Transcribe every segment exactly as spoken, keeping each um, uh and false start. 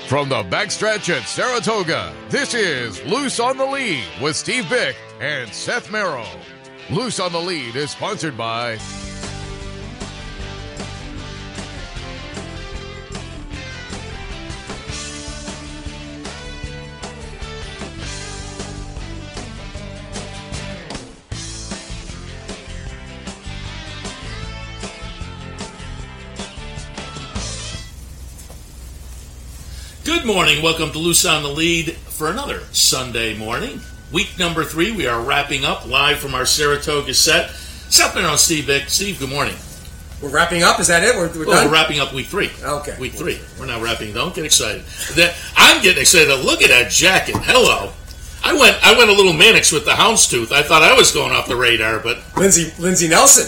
From the backstretch at Saratoga, this is Loose on the Lead with Steve Bick and Seth Merrill. Loose on the Lead is sponsored by Good morning. Welcome to Loose on the Lead for another Sunday morning. Week number three, we are wrapping up live from our Saratoga set. Seth Merrill and Steve Bick. Steve, good morning. We're wrapping up? Is that it? We're, we're well, done? We're wrapping up week three. Okay. Week three. We're not wrapping. Don't get excited. That, I'm getting excited. Look at that jacket. Hello. I went I went a little Mannix with the houndstooth. I thought I was going off the radar, but... Lindsey, Lindsey Nelson.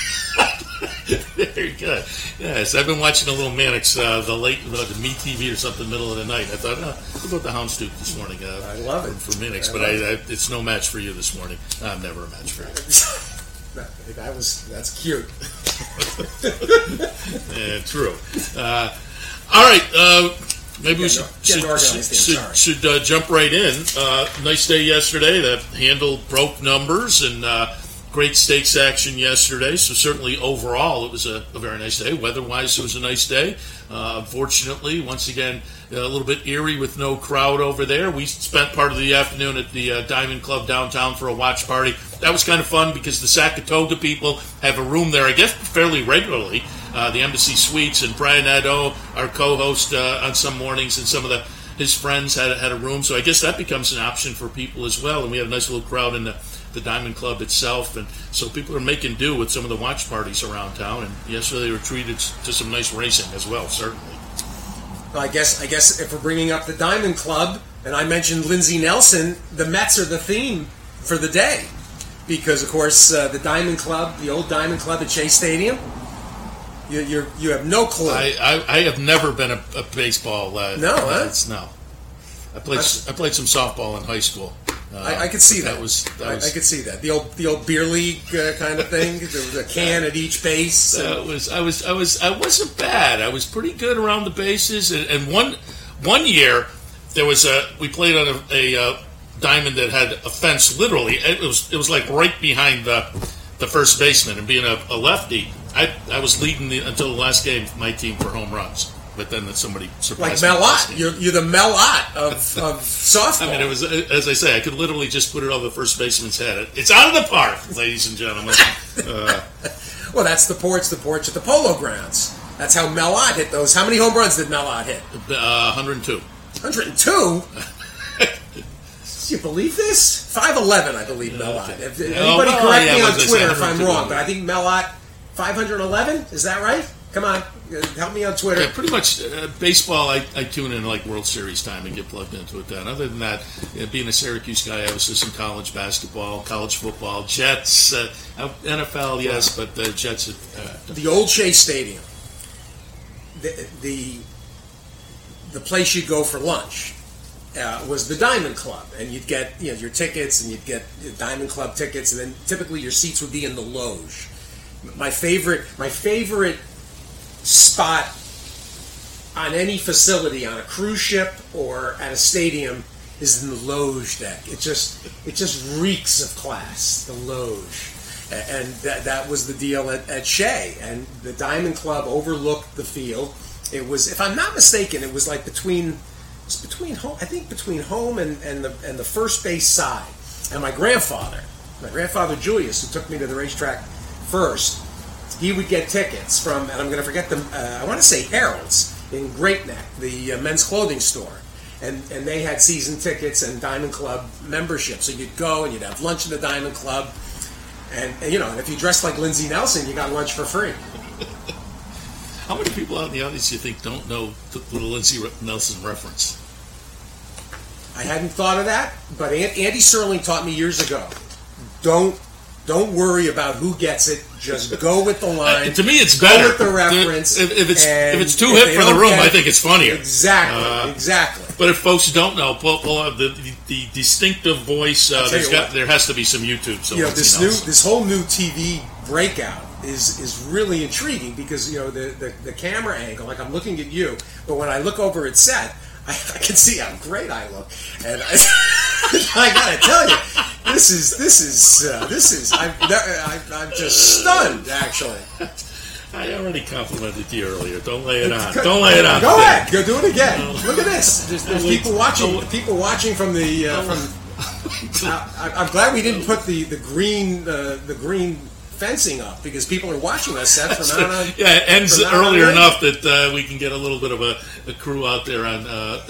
Very good. Yes, I've been watching a little Mannix, uh, the late, uh, the Me T V or something, middle of the night. I thought, oh, we'll go with the houndstooth this morning. Uh, I love it. For, for Mannix, I but I, I, it's no match for you this morning. I'm never a match for you. that was, that's cute. Yeah, true. Uh, all right, uh, maybe we should, should, should, should uh, jump right in. Uh, nice day yesterday. The handle broke numbers and uh, great stakes action yesterday. So certainly overall it was a, a very nice day. Weather-wise, it was a nice day. Uh, unfortunately, once again, a little bit eerie with no crowd over there. We spent part of the afternoon at the uh, Diamond Club downtown for a watch party. That was kind of fun because the Saratoga people have a room there, I guess, fairly regularly. Uh, the Embassy Suites, and Brian Nadeau, our co-host uh, on some mornings, and some of the his friends had, had a room. So I guess that becomes an option for people as well. And we had a nice little crowd in the, the Diamond Club itself. And so people are making do with some of the watch parties around town. And yesterday they were treated to some nice racing as well, certainly. Well, I guess I guess if we're bringing up the Diamond Club, and I mentioned Lindsey Nelson, the Mets are the theme for the day. Because, of course, uh, the Diamond Club, the old Diamond Club at Shea Stadium, you you're, you have no clue. I, I, I have never been a, a baseball. Uh, no, huh? It's, no. I played I played some softball in high school. Uh, I, I could see that. that, was, that I, was, I could see that. The old the old beer league uh, kind of thing. There was a can at each base. That was I was I was I wasn't bad. I was pretty good around the bases. And, and one one year there was a we played on a, a, a diamond that had a fence. Literally, it was it was like right behind the the first baseman. And being a, a lefty, I I was leading the, until the last game my team for home runs. But then somebody surprised like me. Mel Ott. You're, you're the Mel Ott of, of softball. I mean, it was, as I say, I could literally just put it over the first baseman's head. It's out of the park, ladies and gentlemen. Uh, well, that's the porch, the porch at the Polo Grounds. That's how Mel Ott hit those. How many home runs did Mel Ott hit? Uh, one hundred two. one hundred two? Do you believe this? five eleven, I believe, Mel Ott. Okay. If, if oh, anybody well, correct yeah, me on Twitter Twitter if I'm wrong, but I think Mel Ott, five eleven? Is that right? Come on, help me on Twitter. Yeah, pretty much uh, baseball, I, I tune in like World Series time and get plugged into it then. Other than that, you know, being a Syracuse guy, I was just in college basketball, college football, Jets, uh, N F L, yes, but the Jets. Uh, the old Shea Stadium, the, the, the place you'd go for lunch uh, was the Diamond Club. And you'd get you know, your tickets, and you'd get Diamond Club tickets, and then typically your seats would be in the loge. My favorite, my favorite spot on any facility, on a cruise ship or at a stadium, is in the loge deck. It just it just reeks of class, the loge. And that that was the deal at, at Shea. And the Diamond Club overlooked the field. It was, if I'm not mistaken, it was like between it was between home, I think between home and, and the and the first base side. And my grandfather, my grandfather Julius, who took me to the racetrack first, he would get tickets from, and I'm going to forget them, uh, I want to say Harold's in Great Neck, the uh, men's clothing store. And and they had season tickets and Diamond Club membership. So you'd go and you'd have lunch in the Diamond Club. And, and you know, if you dressed like Lindsey Nelson, you got lunch for free. How many people out in the audience do you think don't know the, the Lindsey Nelson reference? I hadn't thought of that, but Andy Serling taught me years ago. Don't Don't worry about who gets it. Just go with the line. Uh, to me, it's better. Go with the reference. If, if it's if it's too hip for the room, I think it's funnier. Exactly. Uh, exactly. But if folks don't know, pull, pull out the, the the distinctive voice. Uh, there's got, there has to be some YouTube. So you know, this new this whole new T V breakout is is really intriguing because you know the, the the camera angle. Like I'm looking at you, but when I look over at Seth, I, I can see how great I look, and I, I gotta tell you, this is this is uh, this is I'm, I, I'm just stunned, actually. I already complimented you earlier. Don't lay it on. Don't lay it on. Go ahead. Go do it again. Look at this. There's, there's people watching. People watching from the uh, from. I, I'm glad we didn't put the the green uh, the green. fencing up because people are watching us, Seth. From out on, yeah, it ends earlier enough that uh, we can get a little bit of a, a crew out there on uh,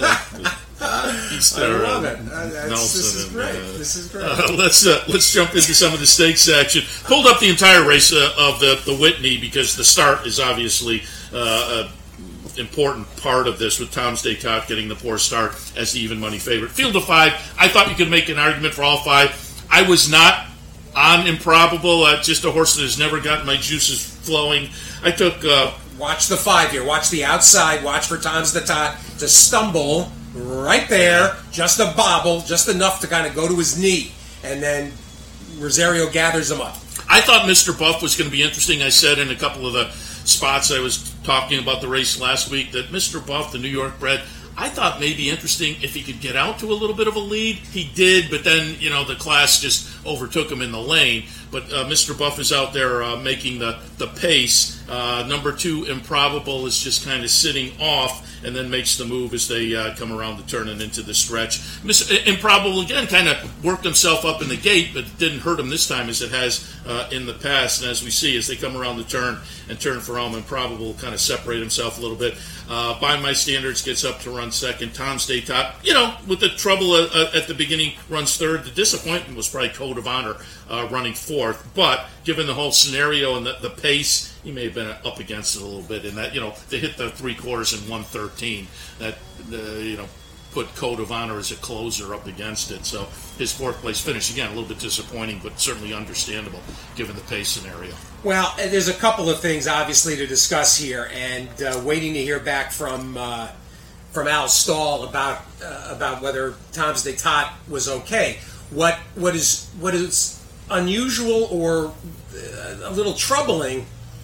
uh, Easter. I love and, it. Uh, this is and, great. Uh, this is great. Uh, let's uh, let's jump into some of the stakes action. Pulled up the entire race uh, of the the Whitney because the start is obviously uh, a important part of this, with Tom's Day Tot getting the poor start as the even money favorite. Field of five, I thought you could make an argument for all five. I was not on Improbable, uh, just a horse that has never gotten my juices flowing. I took... Uh, watch the five here. Watch the outside. Watch for Tom's the Tot to stumble right there. Just a bobble. Just enough to kind of go to his knee. And then Rosario gathers him up. I thought Mister Buff was going to be interesting. I said in a couple of the spots I was talking about the race last week that Mister Buff, the New York bred, I thought maybe interesting if he could get out to a little bit of a lead. He did, but then, you know, the class just overtook him in the lane. But uh, Mister Buff is out there uh, making the, the pace. Uh, number two, Improbable, is just kind of sitting off and then makes the move as they uh, come around the turn and into the stretch. Mister Improbable, again, kind of worked himself up in the gate, but it didn't hurt him this time as it has uh, in the past. And as we see, as they come around the turn and turn for home, Improbable kind of separate himself a little bit. Uh, by my standards, gets up to run second. Tom's Day Tot, you know, with the trouble uh, at the beginning, runs third. The disappointment was probably Code of Honor uh, running fourth. But given the whole scenario and the, the pace, he may have been up against it a little bit. In that, you know, they hit the three quarters in one thirteen. That, uh, you know, put Code of Honor as a closer up against it. So his fourth place finish, again, a little bit disappointing, but certainly understandable given the pace scenario. Well, there's a couple of things, obviously, to discuss here, and uh, waiting to hear back from uh, from Al Stahl about uh, about whether Tom's Day Tot was okay. What what is what is unusual or a little troubling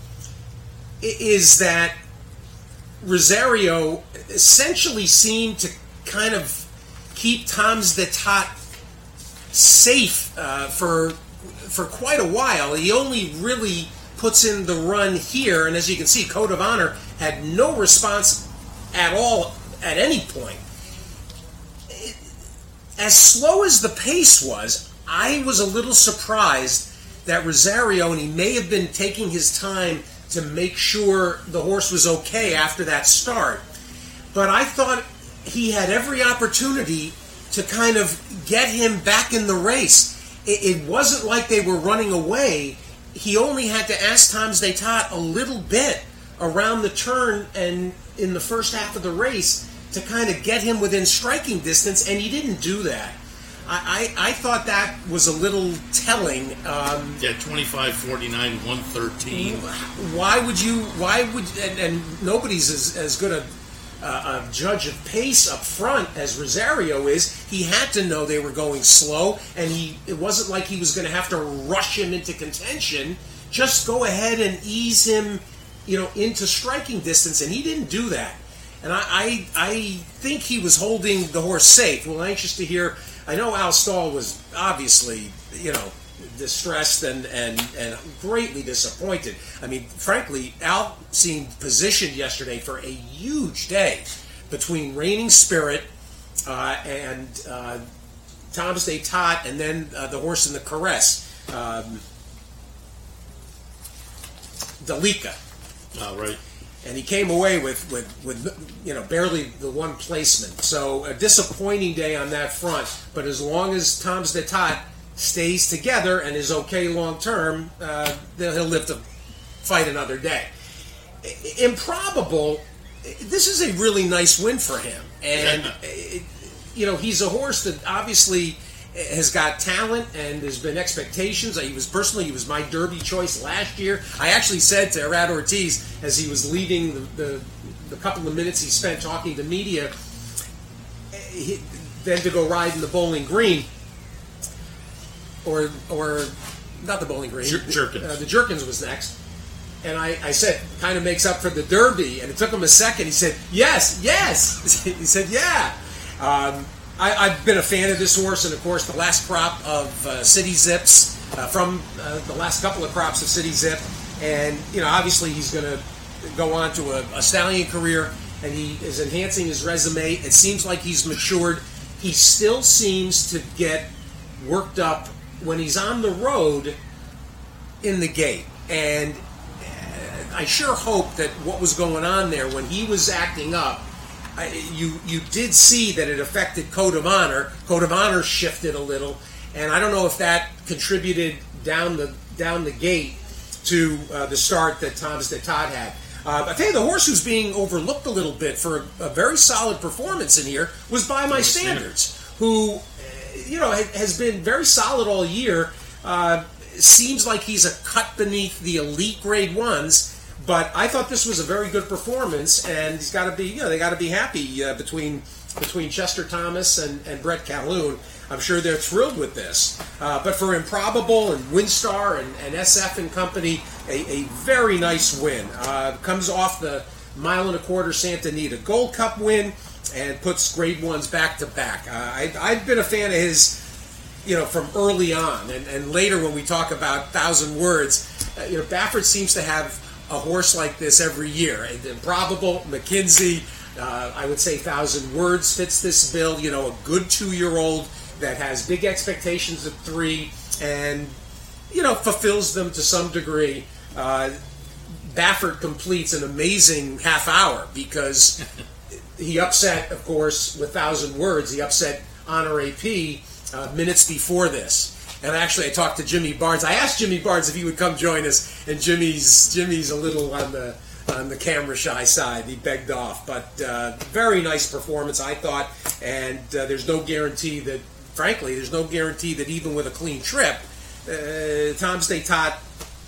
is that Rosario essentially seemed to kind of keep Tom's Day Tot safe uh, for. for quite a while. He only really puts in the run here, and as you can see, Code of Honor had no response at all at any point. As slow as the pace was, I was a little surprised that Rosario, and he may have been taking his time to make sure the horse was okay after that start, but I thought he had every opportunity to kind of get him back in the race. It wasn't like they were running away. He only had to ask Tom's Day Tot a little bit around the turn and in the first half of the race to kind of get him within striking distance, and he didn't do that. I, I, I thought that was a little telling. Um, yeah, twenty-five forty-nine, one thirteen. Why would you, why would, and, and nobody's as, as good a Uh, a judge of pace up front as Rosario is. He had to know they were going slow, and he it wasn't like he was going to have to rush him into contention. Just go ahead and ease him, you know, into striking distance, and he didn't do that. And I, I, I think he was holding the horse safe. Well, anxious to hear. I know Al Stahl was obviously, you know, distressed and, and, and greatly disappointed. I mean, frankly, Al seemed positioned yesterday for a huge day between Reigning Spirit uh, and uh, Tom's Day Tot, and then uh, the horse in the Caress, um, Dalika. Oh, right. And he came away with, with, with, you know, barely the one placement. So a disappointing day on that front. But as long as Tom's Day Tot stays together and is okay long term, uh, he'll live to fight another day. Improbable, this is a really nice win for him, and you know, he's a horse that obviously has got talent and there's been expectations. He was personally, he was my Derby choice last year. I actually said to Rad Ortiz as he was leaving the, the, the couple of minutes he spent talking to media, he, then to go ride in the Bowling Green. Or, or not the Bowling Green. Jer- Jerkins. Uh, the Jerkins was next. And I, I said, kind of makes up for the Derby. And it took him a second. He said, yes, yes. He said, yeah. Um, I, I've been a fan of this horse. And, of course, the last crop of uh, City Zips, uh, from uh, the last couple of crops of City Zip. And, you know, obviously he's going to go on to a, a stallion career. And he is enhancing his resume. It seems like he's matured. He still seems to get worked up when he's on the road in the gate. And I sure hope that what was going on there when he was acting up, I, you you did see that it affected Code of Honor. Code of Honor shifted a little, and I don't know if that contributed down the down the gate to uh, the start that Thomas de Todd had. Uh, I tell you, the horse who's being overlooked a little bit for a, a very solid performance in here was By My Standards, who, you know, has been very solid all year. Uh, seems like he's a cut beneath the elite grade ones. But I thought this was a very good performance, and he's got to be, you know, they got to be happy uh, between between Chester Thomas and, and Brett Calhoun. I'm sure they're thrilled with this. Uh, but for Improbable and Windstar and, and S F and company, a, a very nice win. Uh, comes off the mile and a quarter Santa Anita Gold Cup win and puts grade ones back to back. Uh, I, I've been a fan of his, you know, from early on, and, and later when we talk about Thousand Words, uh, you know, Baffert seems to have a horse like this every year. Improbable, McKinsey, uh, I would say Thousand Words fits this bill. You know, a good two-year-old that has big expectations of three and, you know, fulfills them to some degree. Uh, Baffert completes an amazing half hour because he upset, of course, with Thousand Words, he upset Honor A P uh, minutes before this. And actually, I talked to Jimmy Barnes. I asked Jimmy Barnes if he would come join us, and Jimmy's Jimmy's a little on the on the camera shy side. He begged off, but uh, very nice performance, I thought. And uh, there's no guarantee that, frankly, there's no guarantee that even with a clean trip, uh, Tom's de Tot,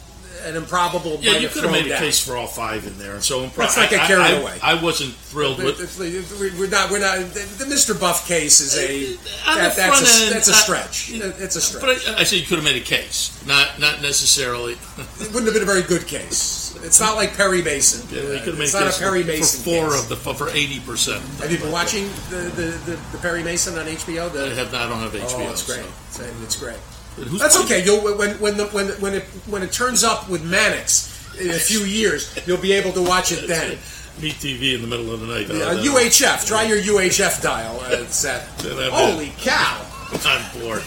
an Improbable. Yeah, might you have could have made a down. case for all five in there, and so Improbable. Let's not get carried I, I, away. I wasn't thrilled with. We're not. We're not. The Mister Buff case is a On that, the that's front a end, that's a I- stretch. It's a stretch. But I, I say you could have made a case, not not necessarily. It wouldn't have been a very good case. It's not like Perry Mason. Yeah, you could have made it's a not case a Perry for, Mason for four case. of the for eighty percent. Have you been watching the, the, the, the Perry Mason on H B O? The, I have. I don't have H B O. oh, it's great. So. It's, it's great. Who's That's playing? okay. You'll when when the, when when it when it turns up with Mannix in a few years, you'll be able to watch it then. Meet T V in the middle of the night. Uh, Uh, U H F. Try your U H F dial. Uh, it's, uh, That- holy cow! I'm bored.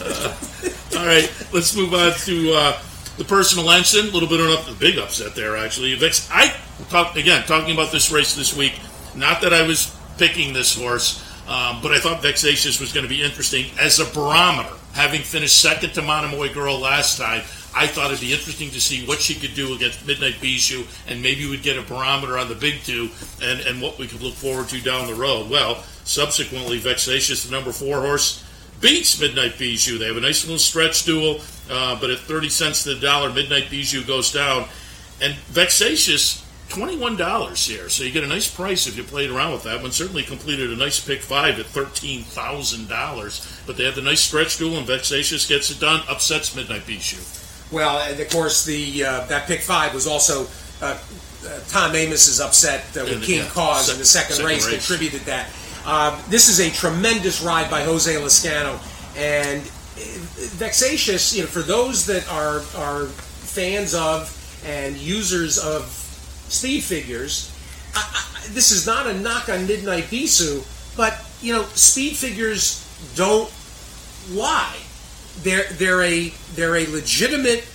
Uh, all right, let's move on to uh, the personal ensign. A little bit of a big upset there, actually. Vex, I talk again talking about this race this week. Not that I was picking this horse, um, but I thought Vexatious was going to be interesting as a barometer. Having finished second to Monomoy Girl last time, I thought it'd be interesting to see what she could do against Midnight Bijou, and maybe we'd get a barometer on the big two and, and what we could look forward to down the road. Well, subsequently, Vexatious, the number four horse, beats Midnight Bijou. They have a nice little stretch duel, uh, but at thirty cents to the dollar, Midnight Bijou goes down. And Vexatious, twenty-one dollars here, so you get a nice price if you played around with that one. Certainly completed a nice pick five at thirteen thousand dollars, but they have the nice stretch duel, and Vexatious gets it done, upsets Midnight Bijou. Well, and of course, the uh, that pick five was also uh, uh, Tom Amos's upset uh, with In the- King yeah, Cause sec- in the second, second race, race. contributed that. Uh, this is a tremendous ride by Jose Lascano, and Vexatious. You know, for those that are are fans of and users of speed figures, I, I, this is not a knock on Midnight Bijou, but you know, speed figures don't lie. They're they're a they're a legitimate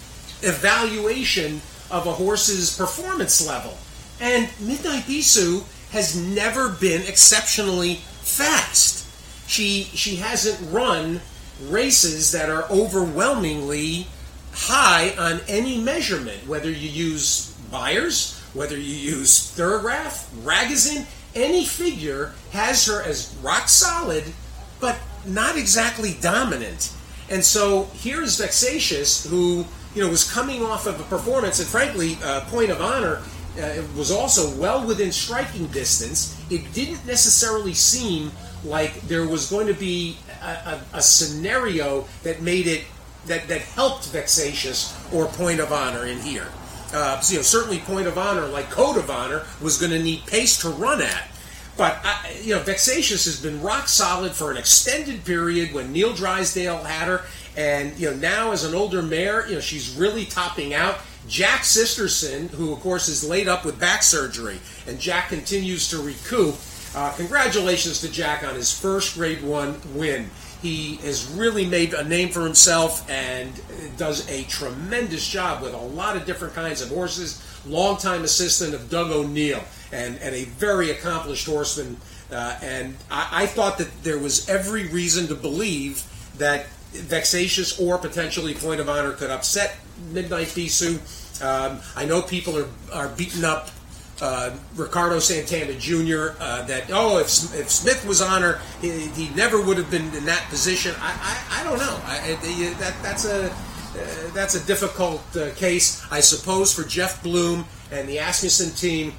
evaluation of a horse's performance level, and Midnight Bijou has never been exceptionally fast. She she hasn't run races that are overwhelmingly high on any measurement, whether you use Byers, whether you use Thorograph, Ragozin, any figure has her as rock solid, but not exactly dominant. And so here's Vexatious, who you know was coming off of a performance, and frankly, uh, Point of Honor uh, was also well within striking distance. It didn't necessarily seem like there was going to be a, a, a scenario that made it that that helped Vexatious or Point of Honor in here. Uh, you know, certainly Point of Honor, like Code of Honor, was going to need pace to run at. But, I, you know, Vexatious has been rock solid for an extended period when Neil Drysdale had her. And, you know, now as an older mare, you know, she's really topping out. Jack Sisterson, who, of course, is laid up with back surgery, and Jack continues to recoup. Uh, congratulations to Jack on his first Grade One win. He has really made a name for himself and does a tremendous job with a lot of different kinds of horses. Longtime assistant of Doug O'Neill, and, and a very accomplished horseman. Uh, and I, I thought that there was every reason to believe that Vexatious or potentially Point of Honor could upset Midnight Bisou. Um, I know people are, are beating up uh, Ricardo Santana Junior Uh, that, oh, if, if Smith was on her, he, he never would have been in that position. I, I, I don't know. I, I, that, that's a... Uh, that's a difficult uh, case, I suppose, for Jeff Bloom and the Asmussen team.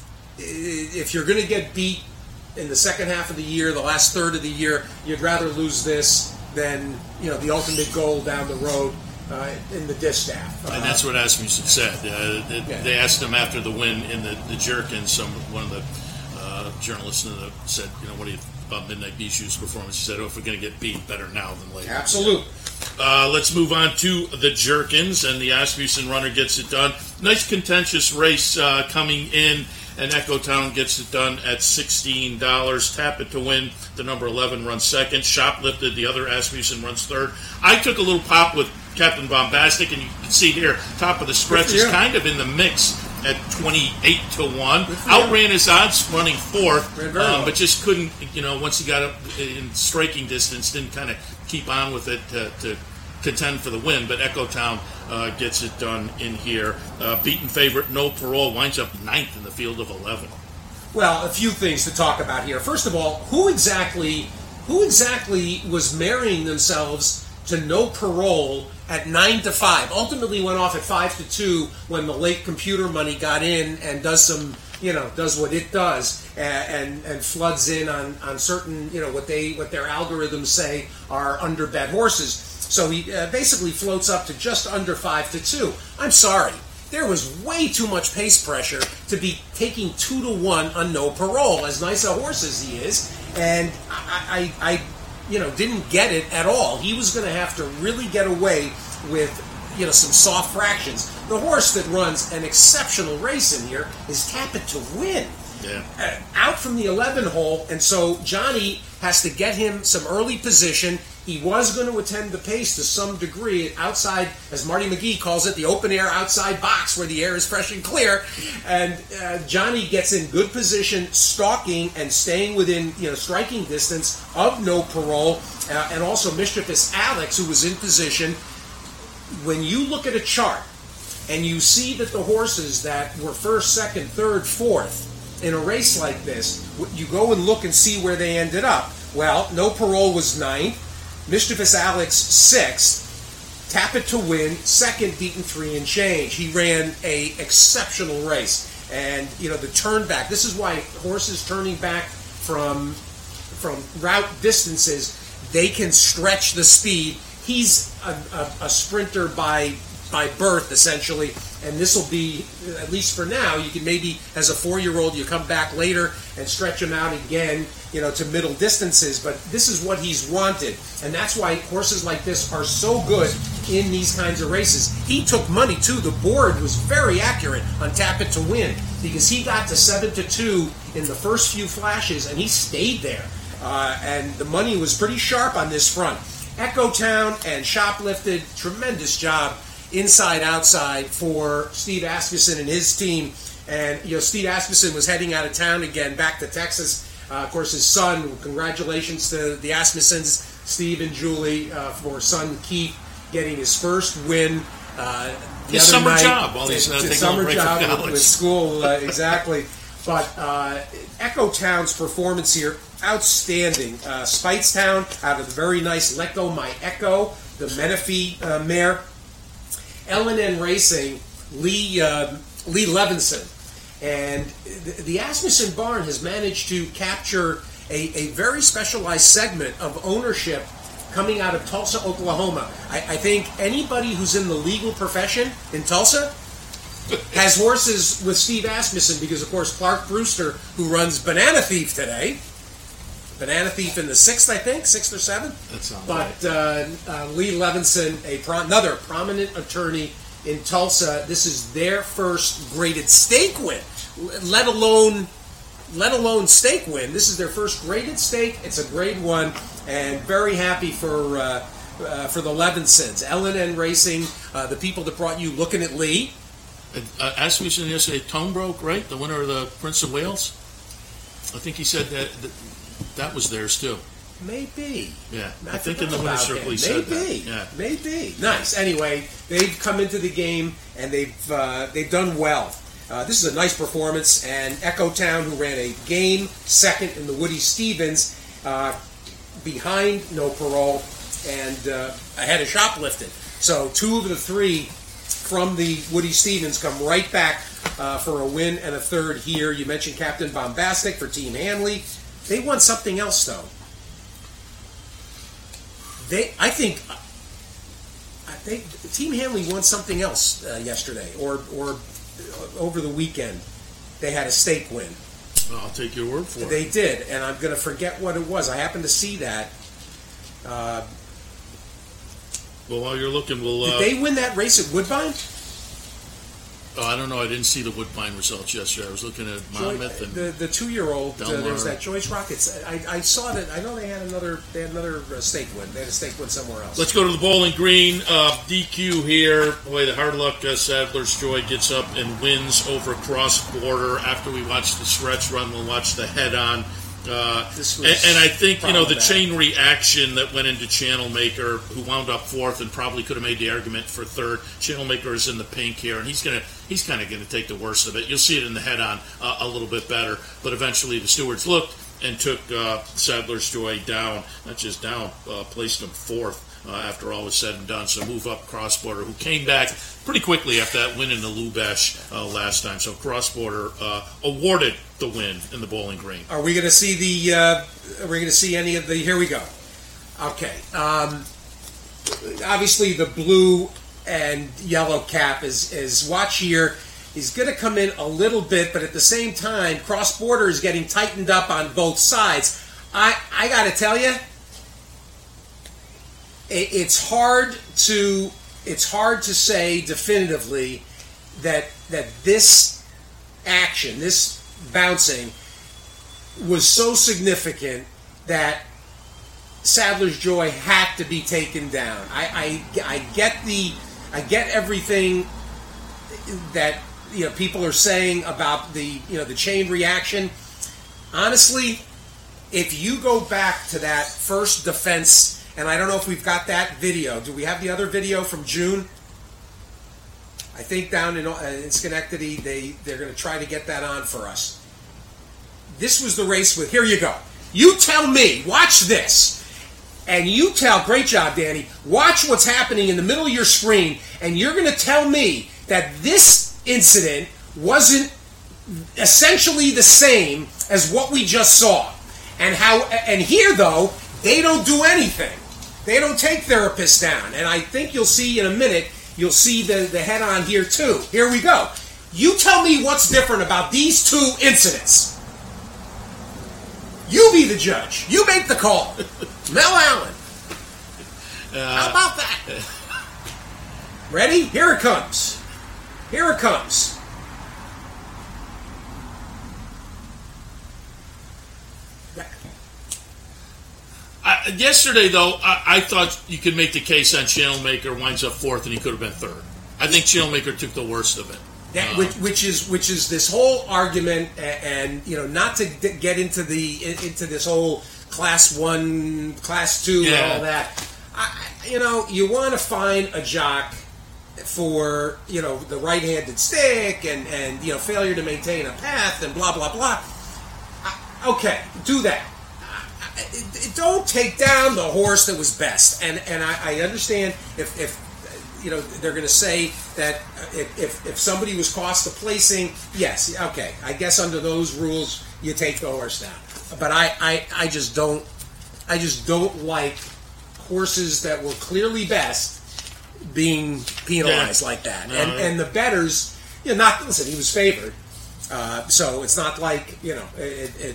If you're going to get beat in the second half of the year, the last third of the year, you'd rather lose this than, you know, the ultimate goal down the road uh, in the distaff. Uh, and that's what Asmussen said. Uh, they, yeah. they asked him after the win in the, the Jerkins. Some one of the uh, journalists in the, said, you know, what do you think about Midnight Bisou's performance? He said, oh, if we're going to get beat, better now than later. Absolutely. Uh, let's move on to the Jerkins, and the Asmussen runner gets it done. Nice contentious race uh, coming in, and Echo Town gets it done at sixteen dollars. Tap It to Win, the number eleven, runs second. Shoplifted, the other Asmussen, runs third. I took a little pop with Captain Bombastic, and you can see here, top of the stretch is kind of in the mix at twenty-eight to one. Outran his odds running fourth, um, but just couldn't, you know, once he got up in striking distance, didn't kind of keep on with it to, to contend for the win. But Echo Town uh, gets it done in here. Uh, beaten favorite, No Parole, winds up ninth in the field of eleven. Well, a few things to talk about here. First of all, who exactly, who exactly was marrying themselves to No Parole at nine to five? Ultimately, went off at five to two when the late computer money got in and does some, you know, does what it does and and, and floods in on, on certain, you know, what they what their algorithms say are underbet horses. So he uh, basically floats up to just under five to two. I'm sorry. There was way too much pace pressure to be taking two to one on No Parole, as nice a horse as he is, and I, I, I you know, didn't get it at all. He was going to have to really get away with, you know, some soft fractions. The horse that runs an exceptional race in here is Tap It to Win. Yeah. Uh, out from the eleven hole, and so Johnny has to get him some early position. He was going to attend the pace to some degree outside, as Marty McGee calls it, the open air outside box where the air is fresh and clear. And uh, Johnny gets in good position, stalking and staying within, you know, striking distance of No Parole, uh, and also Mischievous Alex, who was in position. When you look at a chart and you see that the horses that were first, second, third, fourth in a race like this, you go and look and see where they ended up. Well, No Parole was ninth. Mischievous Alex, sixth. Tap It to Win, second, beaten three and change. He ran a exceptional race. And, you know, the turn back, this is why horses turning back from from route distances, they can stretch the speed. He's a, a, a sprinter by by birth, essentially, and this will be, at least for now, you can maybe, as a four-year-old, you come back later and stretch him out again, you know, to middle distances, but this is what he's wanted, and that's why horses like this are so good in these kinds of races. He took money, too. The board was very accurate on Tap It to Win, because he got to seven to two in the first few flashes, and he stayed there, uh, and the money was pretty sharp on this front. Echo Town and Shoplifted, tremendous job, inside, outside for Steve Asmussen and his team. And, you know, Steve Asmussen was heading out of town again, back to Texas. Uh, of course, his son, congratulations to the Asmussens, Steve and Julie, uh, for son Keith getting his first win. Uh, the his other summer night, job while he's uh, his taking summer a break job from college. with, with school, uh, exactly. But uh, Echo Town's performance here, outstanding. Uh, Speightstown out of the very nice Let Go My Echo, the Menifee uh, mare. L N N Racing, Lee uh, Lee Levinson. And the, the Asmussen barn has managed to capture a, a very specialized segment of ownership coming out of Tulsa, Oklahoma. I, I think anybody who's in the legal profession in Tulsa has horses with Steve Asmussen because, of course, Clark Brewster, who runs Banana Thief today, Banana Thief in the sixth, I think, sixth or seventh. That sounds but, right. uh, uh, Lee Levinson, a pro- another prominent attorney in Tulsa, this is their first graded stake win, let alone, let alone stake win. This is their first graded stake. It's a grade one, and very happy for uh, uh, for the Levinsons, L N N Racing, uh, the people that brought you Looking at Lee. Uh, Asmussen yesterday, Tone Broke, right? The winner of the Prince of Wales. I think he said that. that That was theirs too. Maybe. Yeah, I, I think in the winner's circle he said Maybe. that. Yeah. Maybe. Nice. Anyway, they've come into the game and they've uh, they've done well. Uh, this is a nice performance, and Echo Town, who ran a game second in the Woody Stevens, uh, behind No Parole and uh, ahead of Shoplifting. So two of the three from the Woody Stevens come right back uh, for a win and a third here. You mentioned Captain Bombastic for Team Hanley. They won something else, though. They, I think, they, Team Hanley won something else uh, yesterday, or or over the weekend. They had a stake win. I'll take your word for it. They did, and I'm going to forget what it was. I happened to see that. Uh, well, while you're looking, we'll. Did uh, they win that race at Woodbine? Oh, I don't know. I didn't see the Woodbine results yesterday. I was looking at Monmouth and the the two year old. Uh, there was Delmar. that Joyce Rockets. I, I saw that. I know they had another. They had another uh, stake win. They had a stake win somewhere else. Let's go to the Bowling Green. Uh, D Q here. Boy, the hard luck uh, Sadler's Joy gets up and wins over Cross Border. After we watch the stretch run, we'll watch the head on. Uh, This and, was and I think, you know, the problematic. chain reaction that went into Channel Maker, who wound up fourth and probably could have made the argument for third. Channel Maker is in the pink here, and he's gonna he's kind of going to take the worst of it. You'll see it in the head-on uh, a little bit better, but eventually the stewards looked and took uh, Sadler's Joy down. Not just down, uh, placed him fourth. Uh, after all was said and done, so move up Cross Border, who came back pretty quickly after that win in the Lubesh uh, last time. So Cross Border uh, awarded the win in the Bowling Green. Are we going to see the? Uh, are we going to see any of the? Here we go. Okay. Um, obviously, the blue and yellow cap is is watch here. He's going to come in a little bit, but at the same time, Cross Border is getting tightened up on both sides. I I got to tell you, it, it's hard to it's hard to say definitively that that this action, this bouncing, was so significant that Sadler's Joy had to be taken down. I, I, I get the I get everything that you know people are saying about the you know the chain reaction. Honestly, if you go back to that first defense, and I don't know if we've got that video. Do we have the other video from June? I think down in, uh, in Schenectady, they, they're going to try to get that on for us. This was the race with, here you go. You tell me, watch this. And you tell, great job, Danny, watch what's happening in the middle of your screen, and you're going to tell me that this incident wasn't essentially the same as what we just saw. And how, and here, though, they don't do anything. They don't take therapists down. And I think you'll see in a minute, you'll see the, the head on here too. Here we go. You tell me what's different about these two incidents. You be the judge. You make the call. Mel Allen. Uh, How about that? Ready? Here it comes. Here it comes. I, yesterday, though, I, I thought you could make the case on Channel Maker winds up fourth and he could have been third. I think Channel Maker took the worst of it. That, uh, which, which is which is this whole argument, and, and you know, not to d- get into the into this whole class one, class two, Yeah. and all that. I, you know, you want to find a jock for you know the right-handed stick and and you know failure to maintain a path and blah blah blah. I, okay, do that. Don't take down the horse that was best. And and I, I understand if, if you know they're going to say that if, if if somebody was cost of placing, yes, okay. I guess under those rules you take the horse down. But I, I, I just don't I just don't like horses that were clearly best being penalized Yeah. like that. No, and no. and the bettors you know, not listen. He was favored, uh, so it's not like you know it, it.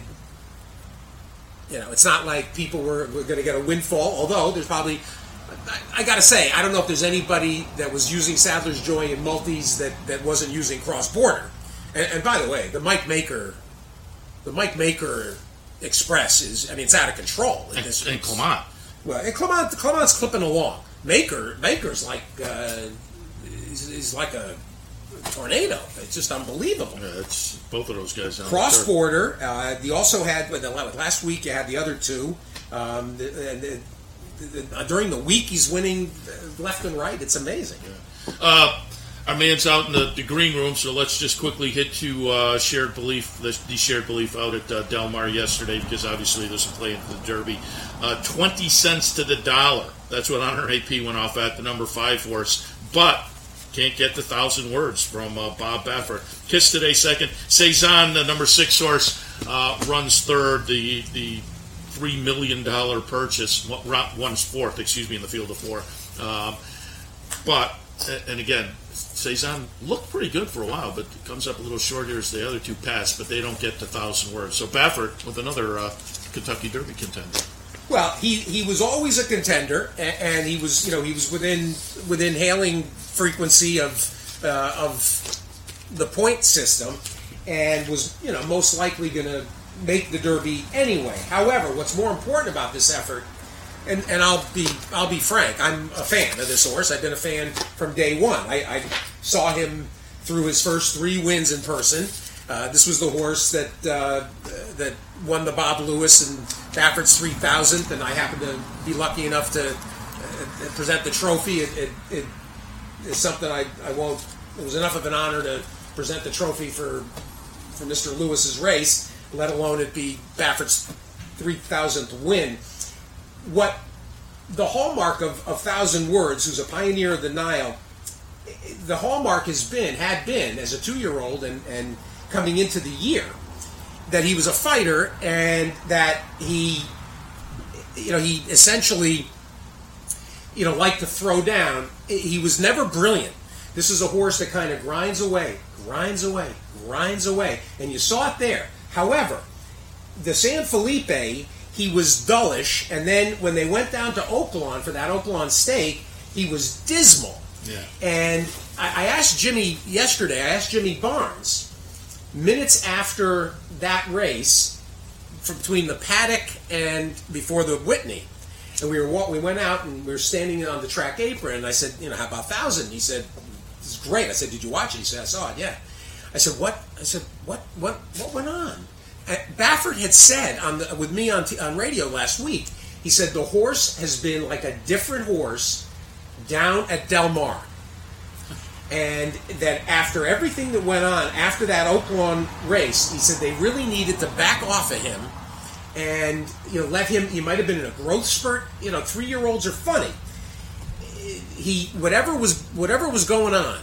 You know, it's not like people were, were going to get a windfall. Although there's probably, I, I got to say, I don't know if there's anybody that was using Sadler's Joy in multis that, that wasn't using cross border. And, and by the way, the Mike Maker, the Mike Maker Express is, I mean, it's out of control. And, and Clement. Well, and Clement, Clement's clipping along. Maker, Maker's like, uh, he's, he's like a tornado. It's just unbelievable. Yeah, it's both of those guys. Cross border. Uh, you also had with the, last week. You had the other two. Um, the, the, the, the, during the week, he's winning left and right. It's amazing. Yeah. Uh, our man's out in the, the green room, so let's just quickly hit to uh, shared belief. The, the shared belief out at uh, Del Mar yesterday, because obviously there's a play into the Derby. Uh, Twenty cents to the dollar. That's what Honor A P went off at, the number five horse, but. Can't get the thousand words from uh, Bob Baffert. Kiss Today second. Cezanne, the number six horse, uh, runs third. The the three million dollar purchase runs fourth. Excuse me, in the field of four. Um, but and again, Cezanne looked pretty good for a while, but it comes up a little short here as the other two pass. But they don't get the thousand words. So Baffert with another uh, Kentucky Derby contender. Well, he, he was always a contender, and, and he was you know he was within within hailing frequency of uh, of the point system, and was you know most likely going to make the Derby anyway. However, what's more important about this effort, and, and I'll be I'll be frank, I'm a fan of this horse. I've been a fan from day one. I, I saw him through his first three wins in person. Uh, this was the horse that uh, that won the Bob Lewis and Baffert's three thousandth, and I happened to be lucky enough to uh, present the trophy. It, it, it is something I, I won't. It was enough of an honor to present the trophy for for Mister Lewis's race, let alone it be Baffert's three thousandth win. What the hallmark of, of Thousand Words, who's a pioneer of the Nile, the hallmark has been, had been, as a two-year-old and, and coming into the year, that he was a fighter and that he, you know, he essentially, you know, liked to throw down. He was never brilliant. This is a horse that kind of grinds away, grinds away, grinds away, and you saw it there. However, the San Felipe, he was dullish, and then when they went down to Oaklawn for that Oaklawn stake, he was dismal. Yeah. And I, I asked Jimmy yesterday, I asked Jimmy Barnes, minutes after that race, from between the paddock and before the Whitney, and we were we went out and we were standing on the track apron, and I said, you know, how about Thousand? He said, this is great. I said, did you watch it? He said, I saw it, yeah. I said, what? I said, what? What? What went on? And Baffert had said on the, with me on t- on radio last week. He said the horse has been like a different horse down at Del Mar, and that after everything that went on after that Oaklawn race, he said they really needed to back off of him and you know let him. He might have been in a growth spurt. You know, three-year-olds are funny. He whatever was whatever was going on.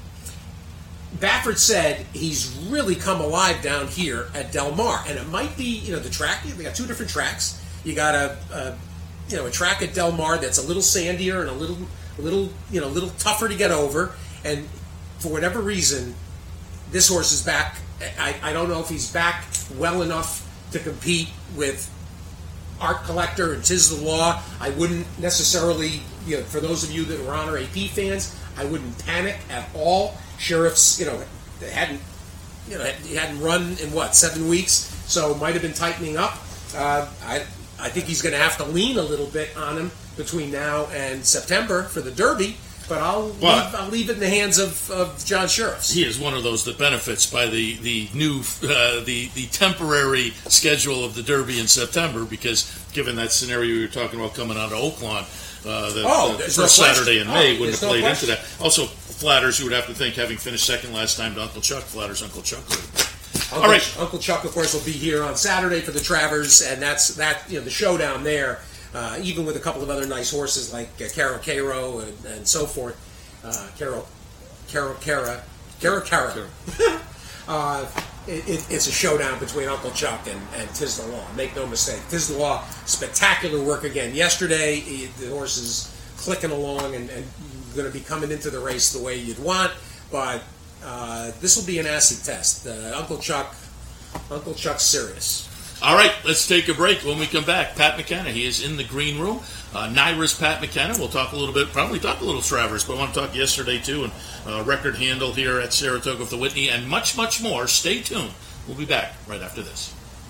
Baffert said he's really come alive down here at Del Mar, and it might be you know the track. They got two different tracks. You got a, a you know a track at Del Mar that's a little sandier and a little a little you know a little tougher to get over. And for whatever reason, this horse is back. I, I don't know if he's back well enough to compete with Art Collector and Tiz the Law. I wouldn't necessarily, you know, for those of you that were Honor A P fans, I wouldn't panic at all. Sheriff's, you know, hadn't, you know, he hadn't run in what seven weeks, so might have been tightening up. Uh, I, I think he's going to have to lean a little bit on him between now and September for the Derby. But I'll but, leave, I'll leave it in the hands of, of John Sheriffs. He is one of those that benefits by the the new uh, the the temporary schedule of the Derby in September, because given that scenario you were talking about coming out of Oaklawn, uh, the, oh, the first no Saturday in May oh, wouldn't have no played question. into that. Also, flatters, you would have to think, having finished second last time to Uncle Chuck, flatters Uncle Chuck. Uncle, All right, Uncle Chuck, of course, will be here on Saturday for the Travers, and that's that. You know, the showdown there, uh, even with a couple of other nice horses like uh, Caro Caro and, and so forth. Uh, Caro, Caro, Cara, Caro, Cara. uh, it, it, it's a showdown between Uncle Chuck and, and Tiz the Law. Make no mistake. Tiz the Law, spectacular work again. Yesterday, he, the horse is clicking along and, and going to be coming into the race the way you'd want. But uh, this will be an acid test. Uh, Uncle Chuck, Uncle Chuck's serious. All right, let's take a break. When we come back, Pat McKenna, he is in the green room. Uh, Naira's Pat McKenna. We'll talk a little bit, probably talk a little Travers, but I want to talk yesterday too, and uh, record handle here at Saratoga for the Whitney, and much, much more. Stay tuned. We'll be back right after this.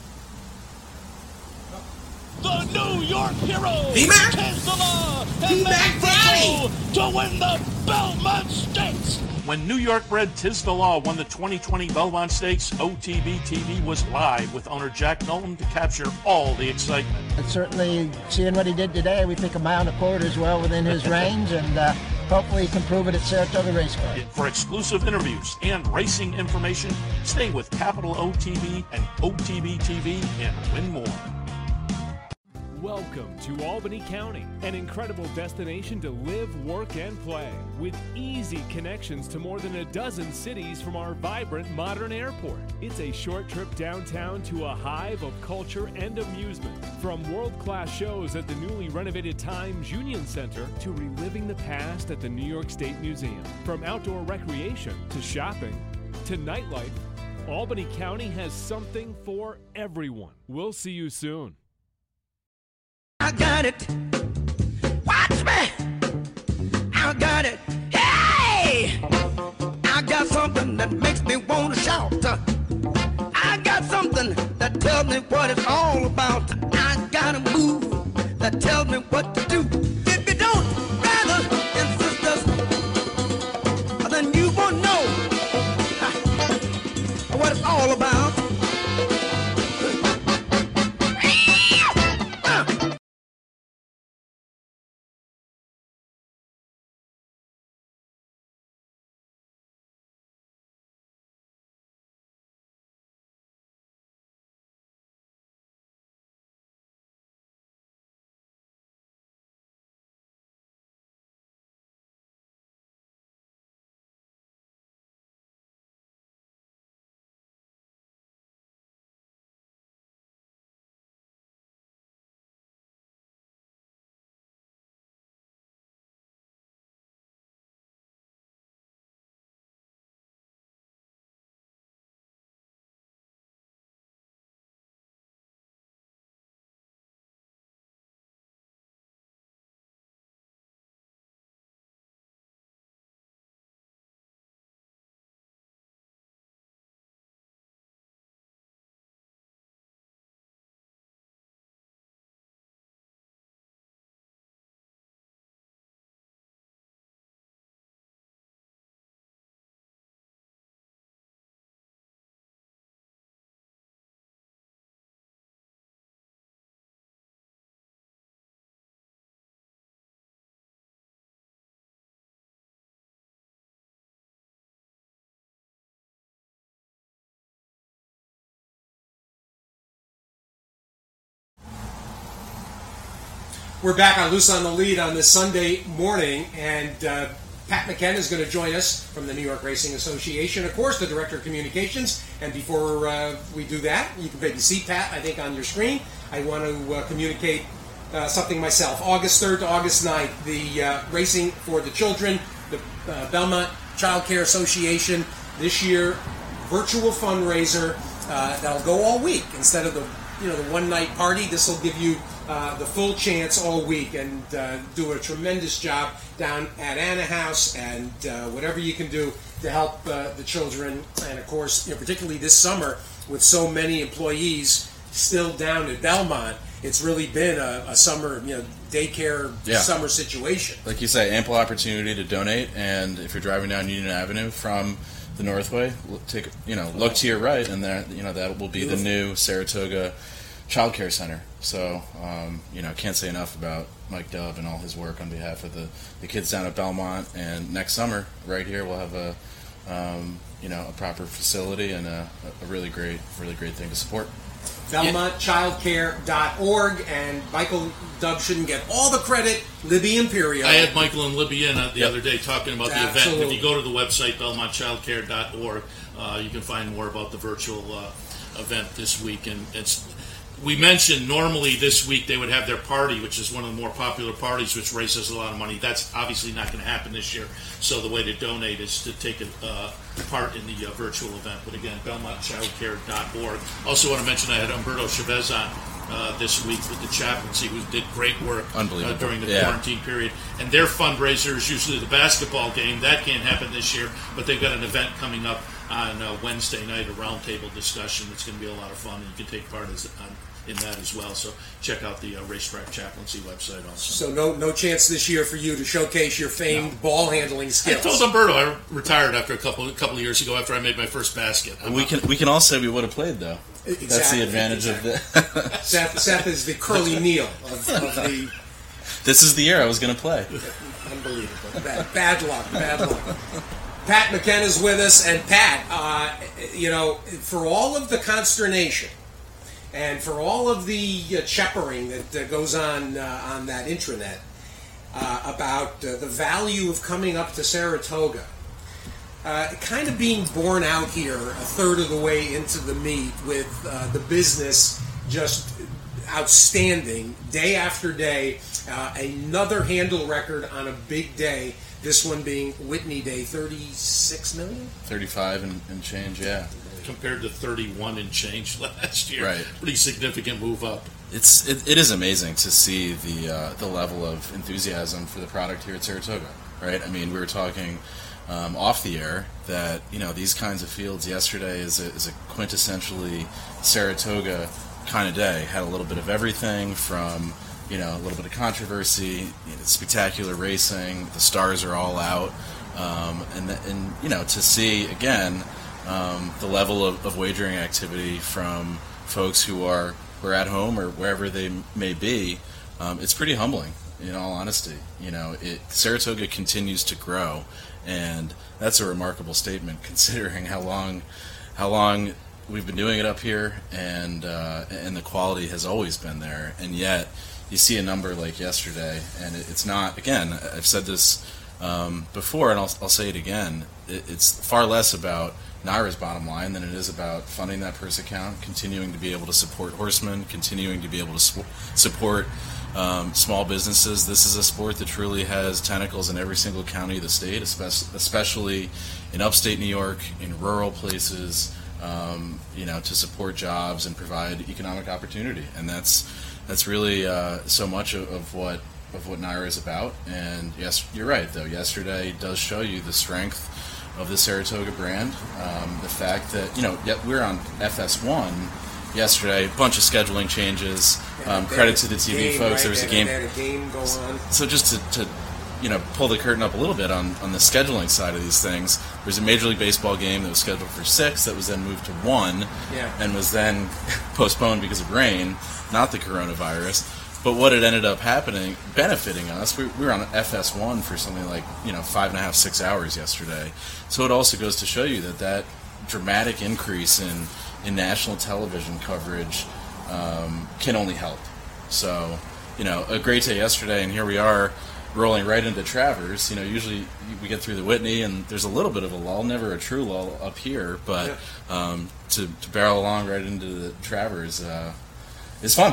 The New York Heroes, V-Mac, Tesla, and V-Mac Daddy, to win the Belmont Stakes. When New York-bred Tiz the Law won the twenty twenty Belmont Stakes, O T B T V was live with owner Jack Nolan to capture all the excitement. And certainly, seeing what he did today, we think a mile and a quarter is well within his range, and uh, hopefully he can prove it at Saratoga Racecourse. For exclusive interviews and racing information, stay with Capital O T B and O T B T V and win more. Welcome to Albany County, an incredible destination to live, work, and play, with easy connections to more than a dozen cities from our vibrant modern airport. It's a short trip downtown to a hive of culture and amusement, from world-class shows at the newly renovated Times Union Center to reliving the past at the New York State Museum. From outdoor recreation to shopping to nightlife, Albany County has something for everyone. We'll see you soon. I got it. Watch me. I got it. Hey! I got something that makes me want to shout. I got something that tells me what it's all about. I got a move that tells me what to do. If you don't, brothers and sisters, then you won't know what it's all about. We're back on Loose on the Lead on this Sunday morning, and uh, Pat McKenna is going to join us from the New York Racing Association, of course, the Director of Communications. And before uh, we do that, you can maybe see Pat, I think, on your screen. I want to uh, communicate uh, something myself. August third to August ninth, the uh, Racing for the Children, the uh, Belmont Child Care Association, this year, virtual fundraiser uh, that'll go all week instead of the you know the one night party. This will give you uh, the full chance all week, and uh, do a tremendous job down at Anna House, and uh, whatever you can do to help uh, the children. And of course, you know, particularly this summer with so many employees still down at Belmont, it's really been a, a summer, you know, daycare yeah. summer situation. Like you say, ample opportunity to donate, and if you're driving down Union Avenue from the Northway, take you know look to your right, and there you know that will be Beautiful. The new Saratoga Child Care Center. So um, you know, can't say enough about Mike Dove and all his work on behalf of the, the kids down at Belmont. And next summer, right here, we'll have a um, you know a proper facility and a, a really great, really great thing to support. Belmont Child Care dot org, and Michael Dove shouldn't get all the credit. Libby Imperial. I had Michael and Libby in the yep. other day talking about the Absolutely. event. If you go to the website, Belmont Child Care dot org, uh, you can find more about the virtual uh, event this week. And it's we mentioned normally this week they would have their party, which is one of the more popular parties, which raises a lot of money. That's obviously not going to happen this year. So the way to donate is to take a uh, part in the uh, virtual event. But again, Belmont Child Care dot org. Also want to mention I had Umberto Chavez on uh, this week with the chaplaincy, who did great work uh, during the yeah. quarantine period. And their fundraiser is usually the basketball game. That can't happen this year, but they've got an event coming up on uh, Wednesday night, a roundtable discussion. It's going to be a lot of fun, and you can take part as, on, in that as well. So check out the uh, Racetrack Chaplaincy website also. So no no chance this year for you to showcase your famed no. ball handling skills. I told Umberto I retired after a couple a couple of years ago after I made my first basket. We can we can all say we would have played though. Exactly. That's the advantage exactly. of the. Seth, Seth is the Curly Neal of, of the. This is the year I was going to play. Unbelievable. Bad, bad luck. Bad luck. Pat McKenna's with us, and Pat, uh, you know, for all of the consternation and for all of the uh, cheppering that uh, goes on uh, on that intranet uh, about uh, the value of coming up to Saratoga, uh, kind of being borne out here a third of the way into the meet with uh, the business just outstanding day after day, uh, another handle record on a big day. This one being Whitney Day, thirty-six million? thirty-five and, and change, yeah. Compared to thirty-one and change last year. Right. Pretty significant move up. It's It, it is amazing to see the uh, the level of enthusiasm for the product here at Saratoga, right? I mean, we were talking um, off the air that, you know, these kinds of fields yesterday is a, is a quintessentially Saratoga kind of day. Had a little bit of everything from... You know, a little bit of controversy, you know, spectacular racing. The stars are all out, um, and and you know, to see again um, the level of, of wagering activity from folks who are who are at home or wherever they may be, um, it's pretty humbling. In all honesty, you know, it, Saratoga continues to grow, and that's a remarkable statement considering how long how long we've been doing it up here, and uh, and the quality has always been there, and yet. You see a number like yesterday, and it's not, again, I've said this um, before, and I'll, I'll say it again, it, it's far less about NYRA's bottom line than it is about funding that purse account, continuing to be able to support horsemen, continuing to be able to su- support um, small businesses. This is a sport that truly has tentacles in every single county of the state, especially in upstate New York, in rural places, um, you know, to support jobs and provide economic opportunity, and that's That's really uh, so much of, of what of what NYRA is about. And yes, you're right, though. Yesterday does show you the strength of the Saratoga brand. Um, the fact that, you know, yet we're on F S one yesterday, a bunch of scheduling changes. Um, credit to the T V game, folks. Right? There was a they game. Had a game go on. So just to, to you know, pull the curtain up a little bit on, on the scheduling side of these things, there's a Major League Baseball game that was scheduled for six that was then moved to one yeah. and was then postponed because of rain. Not the coronavirus, but what had ended up happening, benefiting us, we, we were on F S one for something like, you know, five and a half, six hours yesterday. So it also goes to show you that that dramatic increase in, in national television coverage um, can only help. So, you know, a great day yesterday, and here we are rolling right into Travers. You know, usually we get through the Whitney, and there's a little bit of a lull, never a true lull up here, but yeah. um, to, to barrel along right into the Travers, uh, it's fun.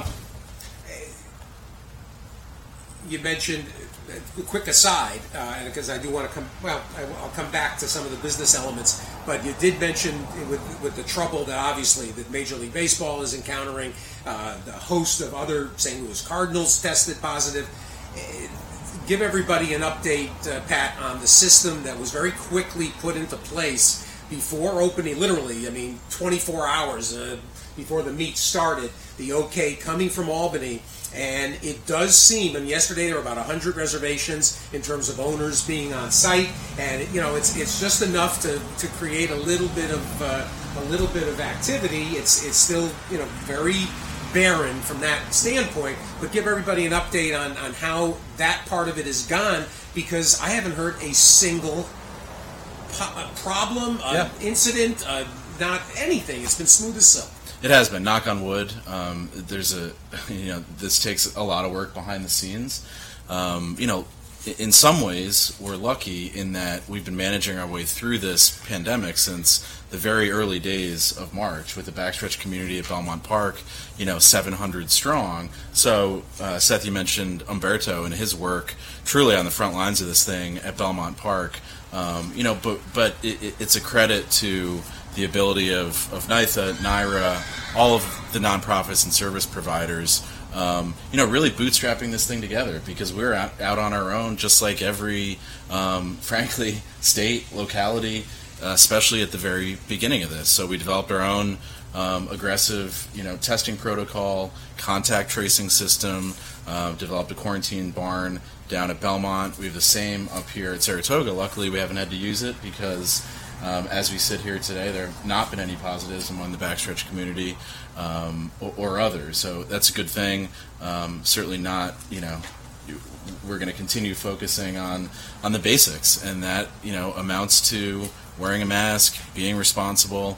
You mentioned a quick aside, uh, because I do want to come. Well, I'll come back to some of the business elements, but you did mention with with the trouble that obviously that Major League Baseball is encountering, uh, the host of other Saint Louis Cardinals tested positive. Give everybody an update, uh, Pat, on the system that was very quickly put into place before opening. Literally, I mean, twenty-four hours uh, before the meet started. The OK coming from Albany, and it does seem, and yesterday there were about one hundred reservations in terms of owners being on site, and you know it's it's just enough to, to create a little bit of uh, a little bit of activity. It's it's still you know very barren from that standpoint, but give everybody an update on, on how that part of it is gone, because I haven't heard a single po- problem, uh, yeah. incident, uh, not anything. It's been smooth as silk. It has been, knock on wood. Um, there's a, you know, this takes a lot of work behind the scenes. Um, you know, in some ways, we're lucky in that we've been managing our way through this pandemic since the very early days of March, with the backstretch community at Belmont Park, you know, seven hundred strong. So, uh, Seth, you mentioned Umberto and his work truly on the front lines of this thing at Belmont Park. Um, you know, but but it, it's a credit to the ability of, of NYTHA, NYRA, all of the nonprofits and service providers, um, you know, really bootstrapping this thing together, because we're out, out on our own, just like every, um, frankly, state, locality, uh, especially at the very beginning of this. So we developed our own um, aggressive, you know, testing protocol, contact tracing system, uh, developed a quarantine barn down at Belmont. We have the same up here at Saratoga. Luckily, we haven't had to use it because Um, as we sit here today, there have not been any positives among the backstretch community um, or, or others, so that's a good thing. Um, certainly not, you know, we're going to continue focusing on, on the basics, and that, you know, amounts to wearing a mask, being responsible,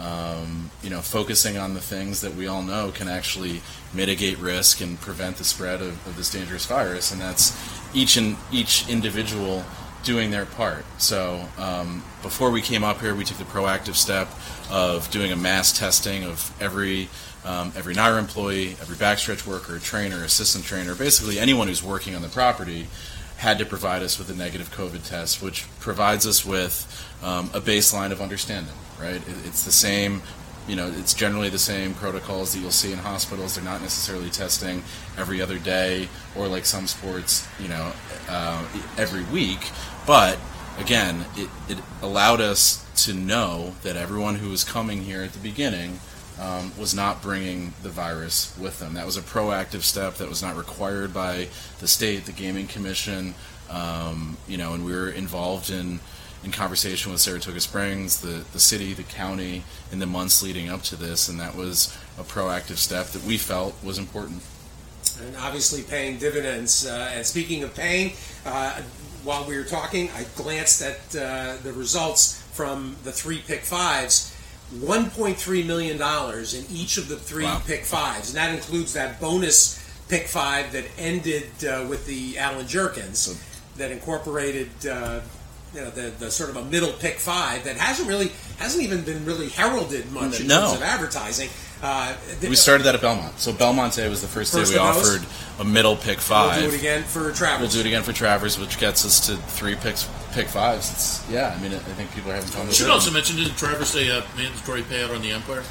um, you know, focusing on the things that we all know can actually mitigate risk and prevent the spread of, of this dangerous virus, and that's each and each individual doing their part. So um, before we came up here, we took the proactive step of doing a mass testing of every um, every NYRA employee, every backstretch worker, trainer, assistant trainer, basically anyone who's working on the property had to provide us with a negative COVID test, which provides us with um, a baseline of understanding, right? It, it's the same, you know, it's generally the same protocols that you'll see in hospitals. They're not necessarily testing every other day or, like some sports, you know, uh, every week. But, again, it, it allowed us to know that everyone who was coming here at the beginning um, was not bringing the virus with them. That was a proactive step that was not required by the state, the Gaming Commission, um, you know, and we were involved in, in conversation with Saratoga Springs, the, the city, the county, in the months leading up to this, and that was a proactive step that we felt was important. And obviously paying dividends. Uh, and speaking of paying, uh, while we were talking, I glanced at uh, the results from the three pick fives. one point three million dollars in each of the three wow. pick fives, and that includes that bonus pick five that ended uh, with the Alan Jerkins, so, that incorporated uh, you know the, the sort of a middle pick five that hasn't really hasn't even been really heralded much in no. terms of advertising. Uh, we started that at Belmont. So Belmont Day was the first, first day we offered a middle pick five. We'll do it again for Travers. We'll do it again for Travers, which gets us to three picks, pick fives. It's, yeah, I mean, I think people are having fun with it. You should also mention, did Travers Day a mandatory payout on the Empire?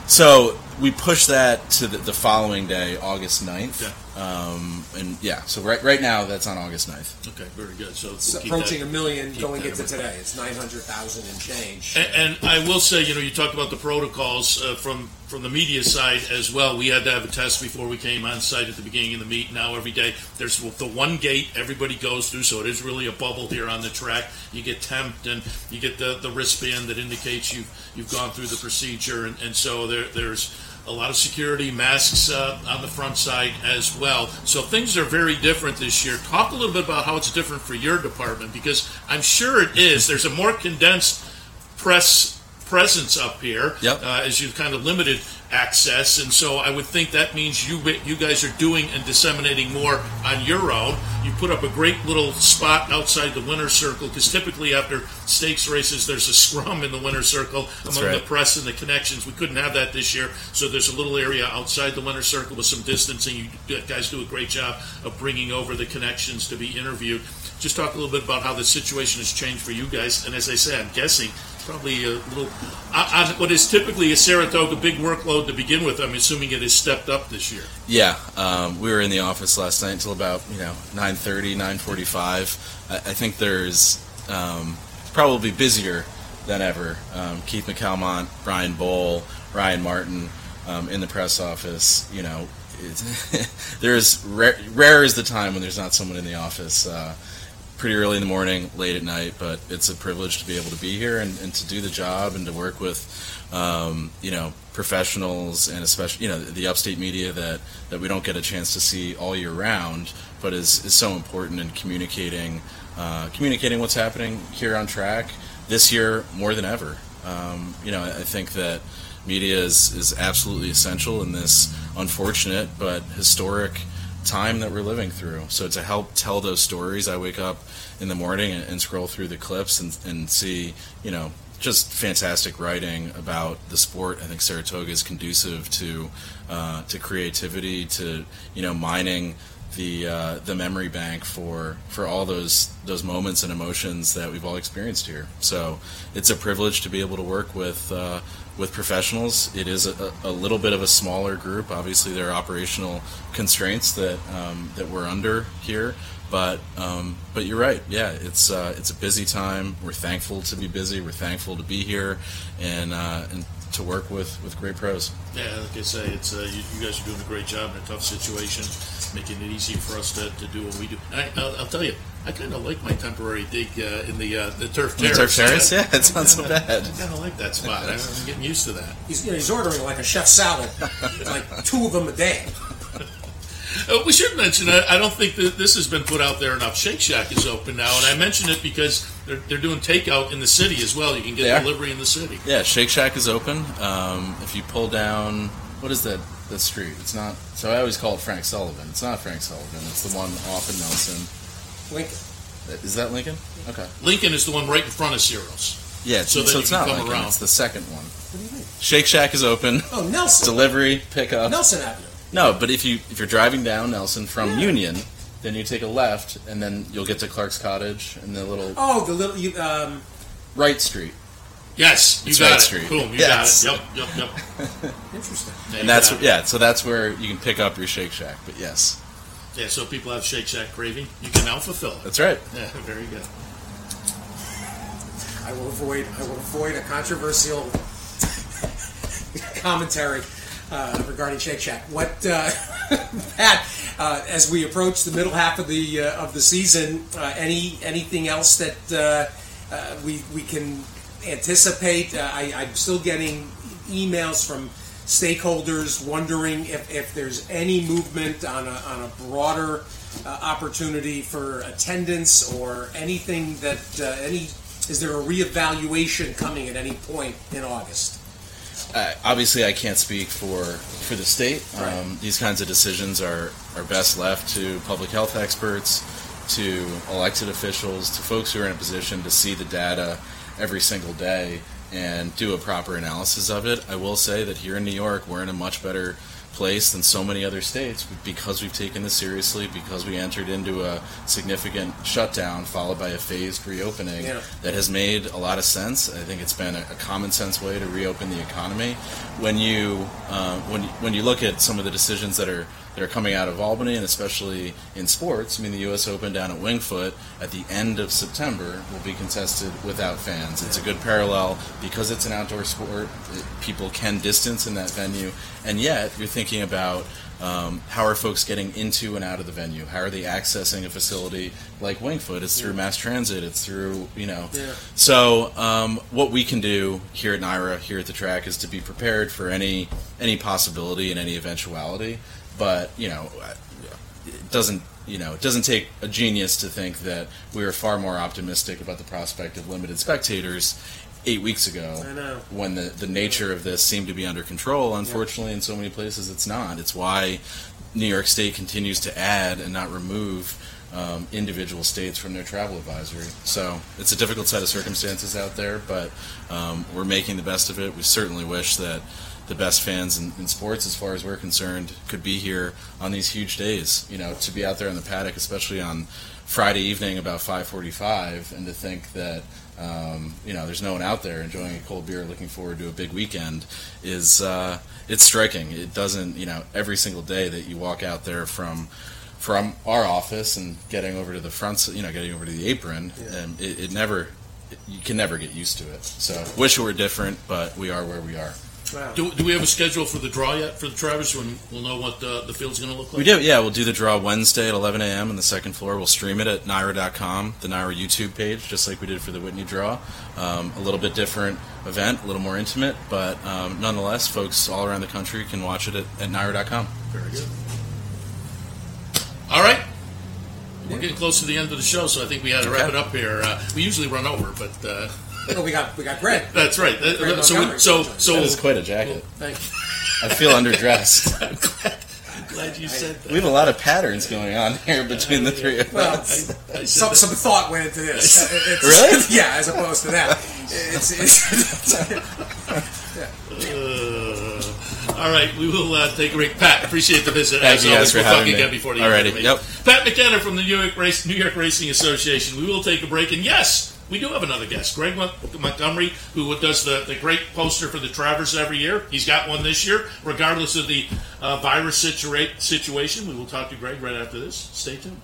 So we pushed that to the, the following day, August ninth. Yeah. Um, and yeah, so right right now that's on August ninth. Okay, very good. So it's we'll approaching that, a million going into today. It's nine hundred thousand and change. And, and I will say, you know, you talked about the protocols uh, from from the media side as well. We had to have a test before we came on site at the beginning of the meet. Now every day there's the one gate everybody goes through, so it is really a bubble here on the track. You get temped and you get the, the wristband that indicates you've you've gone through the procedure, and, and so there there's a lot of security, masks uh, on the front side as well. So things are very different this year. Talk a little bit about how it's different for your department, because I'm sure it is. There's a more condensed press presence up here, yep. uh, as you've kind of limited access, and so I would think that means you you guys are doing and disseminating more on your own. You put up a great little spot outside the winner's circle, because typically after stakes races there's a scrum in the winner's circle That's among right. the press and the connections. We couldn't have that this year, so there's a little area outside the winner's circle with some distancing. You guys do a great job of bringing over the connections to be interviewed. Just talk a little bit about how the situation has changed for you guys, and as I say, I'm guessing probably a little on what is typically a Saratoga big workload to begin with. I'm assuming it has stepped up this year. Yeah, um, we were in the office last night until about you know nine thirty, nine forty-five. I, I think there's um, probably busier than ever. Um, Keith McCalmont, Brian Bowl, Ryan Martin um, in the press office. You know, there's rare, rare is the time when there's not someone in the office. Uh, pretty early in the morning, late at night, but it's a privilege to be able to be here and, and to do the job and to work with, um, you know, professionals and especially, you know, the upstate media that, that we don't get a chance to see all year round, but is, is so important in communicating, uh, communicating what's happening here on track this year more than ever. Um, you know, I think that media is, is absolutely essential in this unfortunate but historic time that we're living through. So to help tell those stories, I wake up in the morning and, and scroll through the clips and, and see, you know, just fantastic writing about the sport. I think Saratoga is conducive to uh, to creativity, to, you know, mining the uh, the memory bank for for all those those moments and emotions that we've all experienced here. So it's a privilege to be able to work with uh, with professionals. It is a, a little bit of a smaller group. Obviously, there are operational constraints that um, that we're under here. But um, but you're right. Yeah, it's uh, it's a busy time. We're thankful to be busy. We're thankful to be here, and uh, and to work with, with great pros. Yeah, like I say, it's uh, you, you guys are doing a great job in a tough situation, making it easy for us to, to do what we do. I, I'll, I'll tell you, I kind of like my temporary dig uh, in the uh, the turf terrace. The turf terrace, yeah, it's not so bad. I kind of like that spot. I'm getting used to that. He's you know, he's ordering like a chef salad, like two of them a day. Uh, we should mention, I, I don't think that this has been put out there enough. Shake Shack is open now, and I mention it because they're, they're doing takeout in the city as well. You can get delivery in the city. Yeah, Shake Shack is open. Um, if you pull down, what is that, that street? It's not, so I always call it Frank Sullivan. It's not Frank Sullivan. It's the one off in Nelson. Lincoln. Is that Lincoln? Okay. Lincoln is the one right in front of Ciro's. Yeah, so, so it's not Lincoln. Around. It's the second one. What do you mean? Shake Shack is open. Oh, Nelson. Delivery, pickup. Nelson Avenue. No, but if you if you're driving down Nelson from yeah. Union, then you take a left, and then you'll get to Clark's Cottage and the little oh the little you, um Wright Street. Yes, you it's got Wright it. Street. Boom, you yes. got it. Yep, yep, yep. Interesting. Yeah, and that's yeah. So that's where you can pick up your Shake Shack. But yes. Yeah. So people have Shake Shack craving, you can now fulfill it. That's right. Yeah. Very good. I will avoid. I will avoid a controversial commentary. Uh, regarding Shake Shack, what uh, Pat? Uh, as we approach the middle half of the uh, of the season, uh, any anything else that uh, uh, we we can anticipate? Uh, I, I'm still getting emails from stakeholders wondering if, if there's any movement on a on a broader uh, opportunity for attendance or anything that uh, any is there a reevaluation coming at any point in August? Uh, obviously, I can't speak for for the state. Right. Um, these kinds of decisions are, are best left to public health experts, to elected officials, to folks who are in a position to see the data every single day and do a proper analysis of it. I will say that here in New York, we're in a much better place than so many other states because we've taken this seriously, because we entered into a significant shutdown followed by a phased reopening yeah. that has made a lot of sense. I think it's been a, a common sense way to reopen the economy. When you uh, when you, when you look at some of the decisions that are that are coming out of Albany, and especially in sports, I mean, the U S Open down at Wingfoot at the end of September will be contested without fans. It's a good parallel because it's an outdoor sport. It, people can distance in that venue, and yet you're thinking about um, how are folks getting into and out of the venue? How are they accessing a facility like Wingfoot? It's through mass transit. It's through, you know. Yeah. So um, what we can do here at NYRA, here at the track, is to be prepared for any any possibility and any eventuality. But, you know, it doesn't, you know, it doesn't take a genius to think that we were far more optimistic about the prospect of limited spectators eight weeks ago I know. when the, the nature of this seemed to be under control. Unfortunately, in so many places it's not. It's why New York State continues to add and not remove um, individual states from their travel advisory. So it's a difficult set of circumstances out there, but um, we're making the best of it. We certainly wish that the best fans in, in sports, as far as we're concerned, could be here on these huge days. You know, to be out there in the paddock, especially on Friday evening about five forty-five, and to think that um, you know there's no one out there enjoying a cold beer, looking forward to a big weekend, is uh, it's striking. It doesn't, you know, every single day that you walk out there from from our office and getting over to the front, you know, getting over to the apron, yeah. and it, it never, it, you can never get used to it. So, wish it were different, but we are where we are. Wow. Do, do we have a schedule for the draw yet for the Travers when we'll know what the, the field's going to look like? We do, yeah. We'll do the draw Wednesday at eleven a.m. on the second floor. We'll stream it at N Y R A dot com, the N Y R A YouTube page, just like we did for the Whitney draw. Um, a little bit different event, a little more intimate, but um, nonetheless, folks all around the country can watch it at, at N Y R A dot com. Very good. All right. We're getting close to the end of the show, so I think we had to okay. wrap it up here. Uh, we usually run over, but... Uh, Oh, we got we got Greg. That's right. Greg so we, so so that is quite a jacket. Thank you. I feel underdressed. I'm glad, I'm glad you said that. We have a lot of patterns going on here between the three of Well, us. I, I some, some thought went into this. It's, Really? Yeah, as opposed to that. It's, it's, yeah. uh, all right, we will uh, take a break. Pat, appreciate the visit. Thank As you always, guys for we'll having talk me. again before the Alrighty, end. yep. Pat McKenna from the New York, Race, New York Racing Association. We will take a break, and yes, we do have another guest, Greg Montgomery, who does the, the great poster for the Travers every year. He's got one this year, regardless of the uh, virus situa- situation. We will talk to Greg right after this. Stay tuned.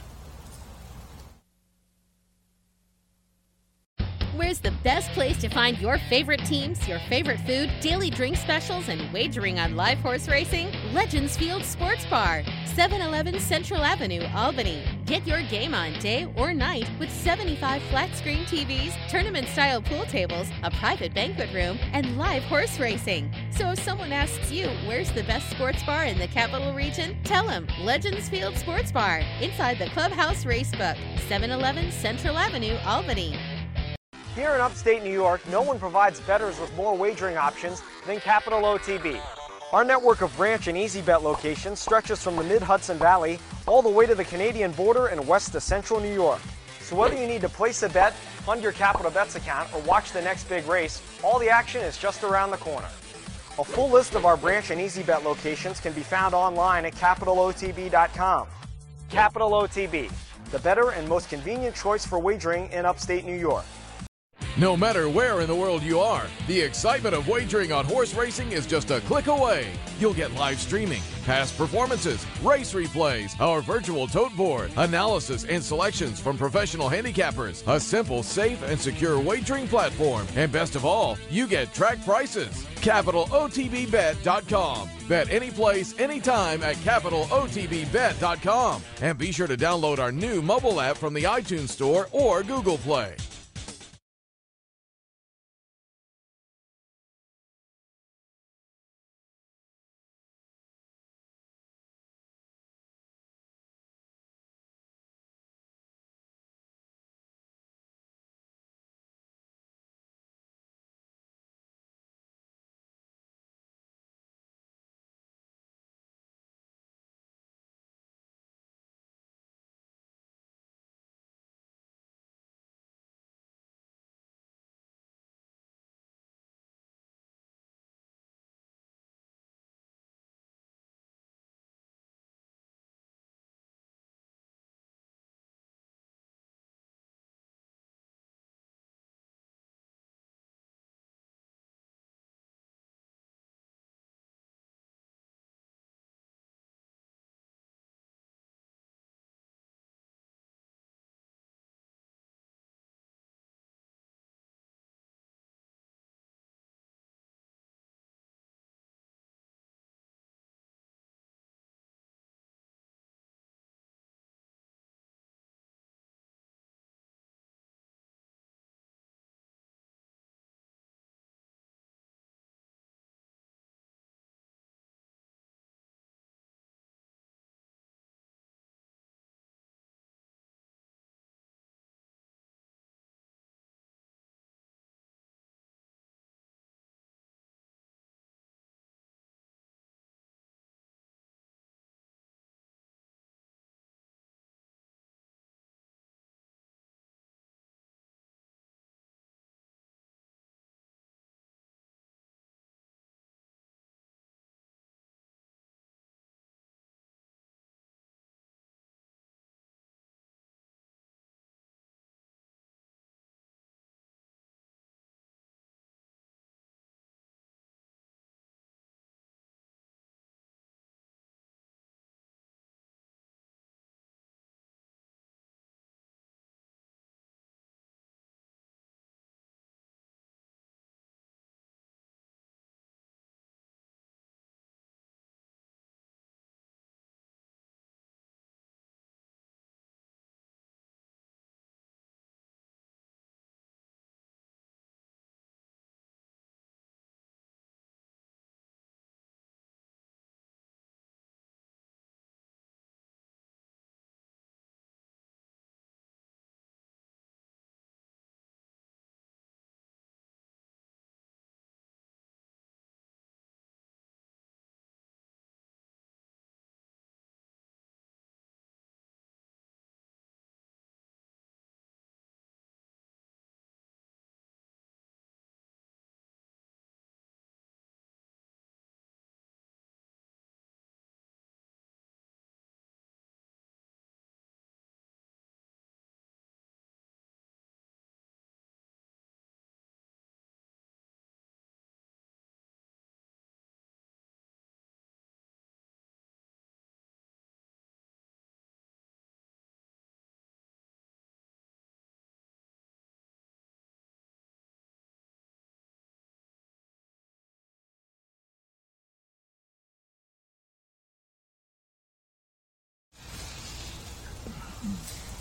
Where's the best place to find your favorite teams, your favorite food, daily drink specials, and wagering on live horse racing? Legends Field Sports Bar, seven eleven Central Avenue, Albany. Get your game on day or night with seventy-five flat-screen T Vs, tournament-style pool tables, a private banquet room, and live horse racing. So if someone asks you, where's the best sports bar in the capital region? Tell them Legends Field Sports Bar, inside the Clubhouse Racebook, seven eleven Central Avenue, Albany. Here in upstate New York, no one provides bettors with more wagering options than Capital O T B. Our network of branch and easy bet locations stretches from the mid-Hudson Valley all the way to the Canadian border and west to central New York. So whether you need to place a bet, fund your Capital Bets account, or watch the next big race, all the action is just around the corner. A full list of our branch and easy bet locations can be found online at capital o t b dot com. Capital O T B, the better and most convenient choice for wagering in upstate New York. No matter where in the world you are, the excitement of wagering on horse racing is just a click away. You'll get live streaming, past performances, race replays, our virtual tote board, analysis and selections from professional handicappers, a simple, safe, and secure wagering platform, and best of all, you get track prices. capital o t b bet dot com. Bet any place, anytime at capital o t b bet dot com. And be sure to download our new mobile app from the iTunes Store or Google Play.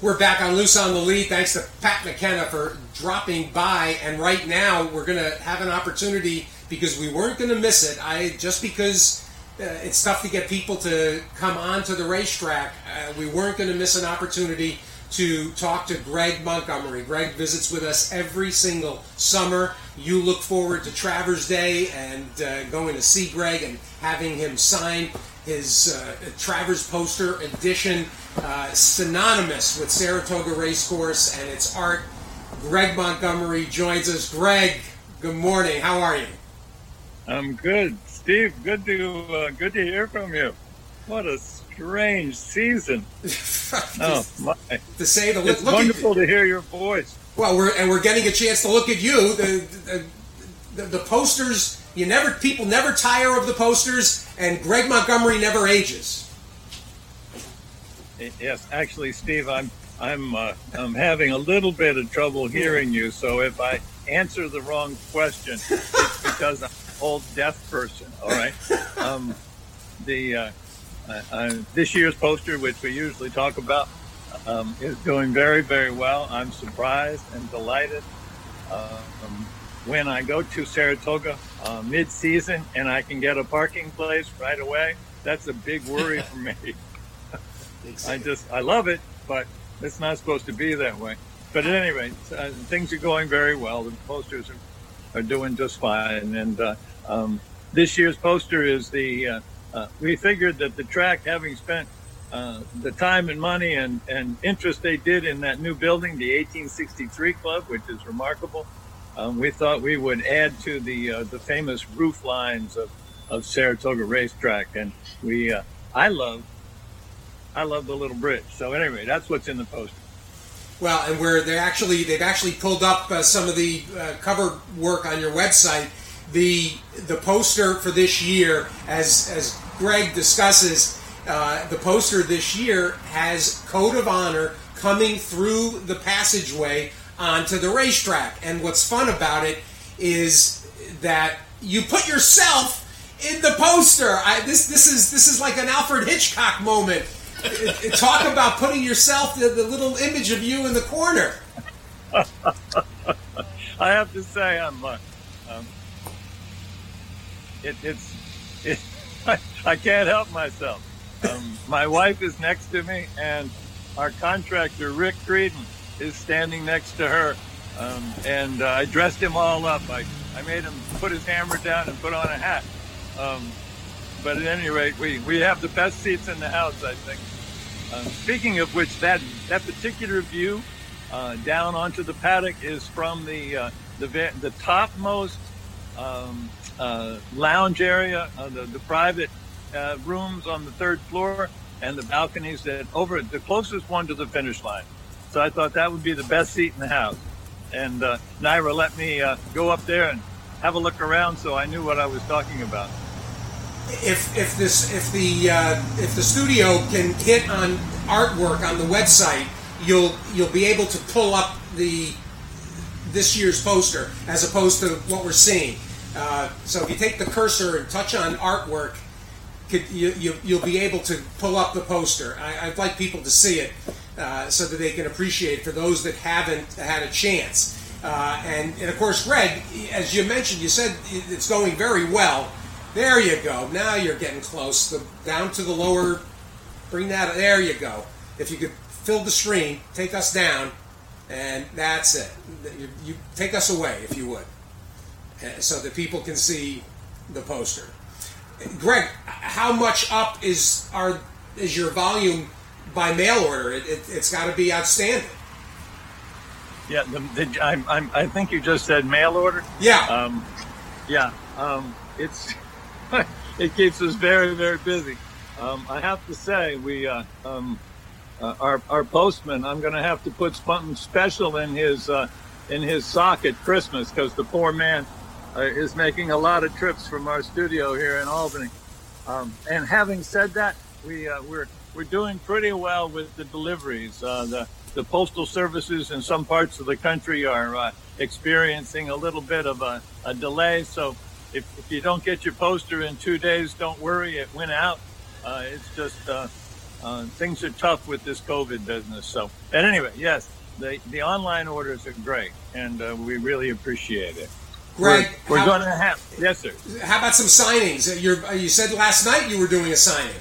We're back on Loose on the Lead. Thanks to Pat McKenna for dropping by. And right now, we're going to have an opportunity, because we weren't going to miss it. I just because uh, it's tough to get people to come on to the racetrack, uh, we weren't going to miss an opportunity to talk to Greg Montgomery. Greg visits with us every single summer. You look forward to Travers Day and uh, going to see Greg and having him sign his uh, Travers Poster edition, uh, synonymous with Saratoga Racecourse and its art. Greg Montgomery joins us. Greg, good morning. How are you? I'm good, Steve. Good to uh, good to hear from you. What a strange season! Oh my! To say the it's look wonderful at, to hear your voice. Well, we're and we're getting a chance to look at you. The, the, the, the posters. You never people never tire of the posters, and Greg Montgomery never ages. Yes, actually, Steve, I'm I'm uh, I'm having a little bit of trouble hearing you. So if I answer the wrong question, it's because I'm an old deaf person. All right. Um, the uh, uh, uh, this year's poster, which we usually talk about, um, is doing very, very well. I'm surprised and delighted. Uh, um, when I go to Saratoga uh, mid-season and I can get a parking place right away, that's a big worry for me. I just, I love it, but it's not supposed to be that way. But at any rate, uh, things are going very well. The posters are, are doing just fine. And uh, um, this year's poster is the, uh, uh, we figured that the track, having spent uh, the time and money and, and interest they did in that new building, the eighteen sixty-three Club, which is remarkable, um, we thought we would add to the uh, the famous roof lines of, of Saratoga Racetrack. And we, uh, I love, I love the little bridge. So anyway, that's what's in the poster. Well, and where they actually they've actually pulled up uh, some of the uh, cover work on your website. The the poster for this year, as as Greg discusses, uh, the poster this year has Code of Honor coming through the passageway onto the racetrack. And what's fun about it is that you put yourself in the poster. I, this this is this is like an Alfred Hitchcock moment. Talk about putting yourself, the, the little image of you in the corner. I have to say, I'm. Uh, um, it, it's. It, I, I can't help myself. Um, my wife is next to me, and our contractor Rick Creedon is standing next to her. Um, and uh, I dressed him all up. I I made him put his hammer down and put on a hat. Um, but at any rate, we, we have the best seats in the house, I think. Uh, speaking of which, that that particular view uh, down onto the paddock is from the uh, the the topmost um, uh, lounge area, uh, the the private uh, rooms on the third floor, and the balconies that over the closest one to the finish line. So I thought that would be the best seat in the house. And uh, Naira let me uh, go up there and have a look around, so I knew what I was talking about. If if this if the uh, if the studio can hit on artwork on the website, you'll you'll be able to pull up the this year's poster as opposed to what we're seeing. Uh, so if you take the cursor and touch on artwork, could, you, you you'll be able to pull up the poster. I, I'd like people to see it uh, so that they can appreciate it for those that haven't had a chance. Uh, and and of course, Greg, as you mentioned, you said it's going very well. There you go. Now you're getting close. The, down to the lower, bring that, there you go. If you could fill the screen, take us down, and that's it. You, you take us away, if you would, uh, so that people can see the poster. Greg, how much up is our is your volume by mail order? It, it, it's got to be outstanding. Yeah, the, the, I'm, I'm, I think you just said mail order. Yeah. Um, yeah. Um, it's. It keeps us very, very busy. Um, I have to say, we uh, um, uh, our our postman. I'm going to have to put something special in his uh, in his sock at Christmas because the poor man uh, is making a lot of trips from our studio here in Albany. Um, and having said that, we uh, we're we're doing pretty well with the deliveries. Uh, the the postal services in some parts of the country are uh, experiencing a little bit of a, a delay, so. If, if you don't get your poster in two days, don't worry, it went out. Uh, it's just uh, uh, things are tough with this COVID business. So, but anyway, yes, the the online orders are great, and uh, we really appreciate it. Greg, we're, we're how, going to have yes, sir. How about some signings? You're, you said last night you were doing a signing.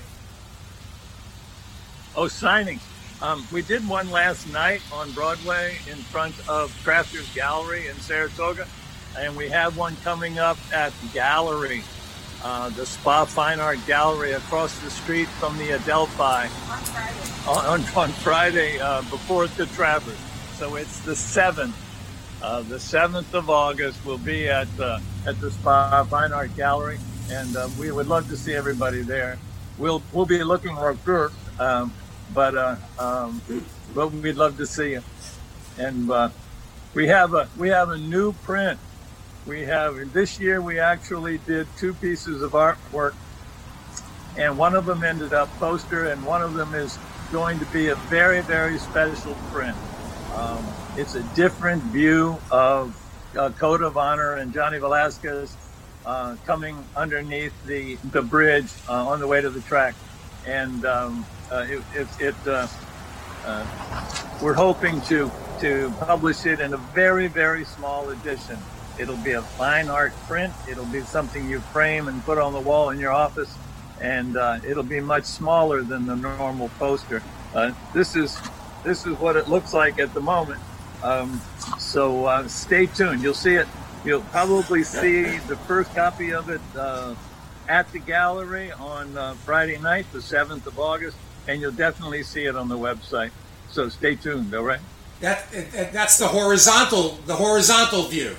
Oh, signing. Um, we did one last night on Broadway in front of Crafters Gallery in Saratoga, and we have one coming up at the Gallery, uh, the Spa Fine Art Gallery across the street from the Adelphi. On Friday. On, on Friday uh, before the Travers. So it's the seventh. Uh, the seventh of August will be at uh, at the Spa Fine Art Gallery, and uh, we would love to see everybody there. We'll we'll be looking for a group, um, but uh, um, but we'd love to see you. And uh, we have a we have a new print. We have this year we actually did two pieces of artwork, and one of them ended up poster, and one of them is going to be a very very special print. Um, it's a different view of uh, Code of Honor and Johnny Velasquez uh, coming underneath the the bridge uh, on the way to the track, and um, uh, it, it, it uh, uh, we're hoping to to publish it in a very very small edition. It'll be a fine art print. It'll be something you frame and put on the wall in your office, and uh, it'll be much smaller than the normal poster. Uh, this is this is what it looks like at the moment. Um, so uh, stay tuned. You'll see it. You'll probably see the first copy of it uh, at the gallery on uh, Friday night, the seventh of August, and you'll definitely see it on the website. So stay tuned. All right. That that's the horizontal the horizontal view.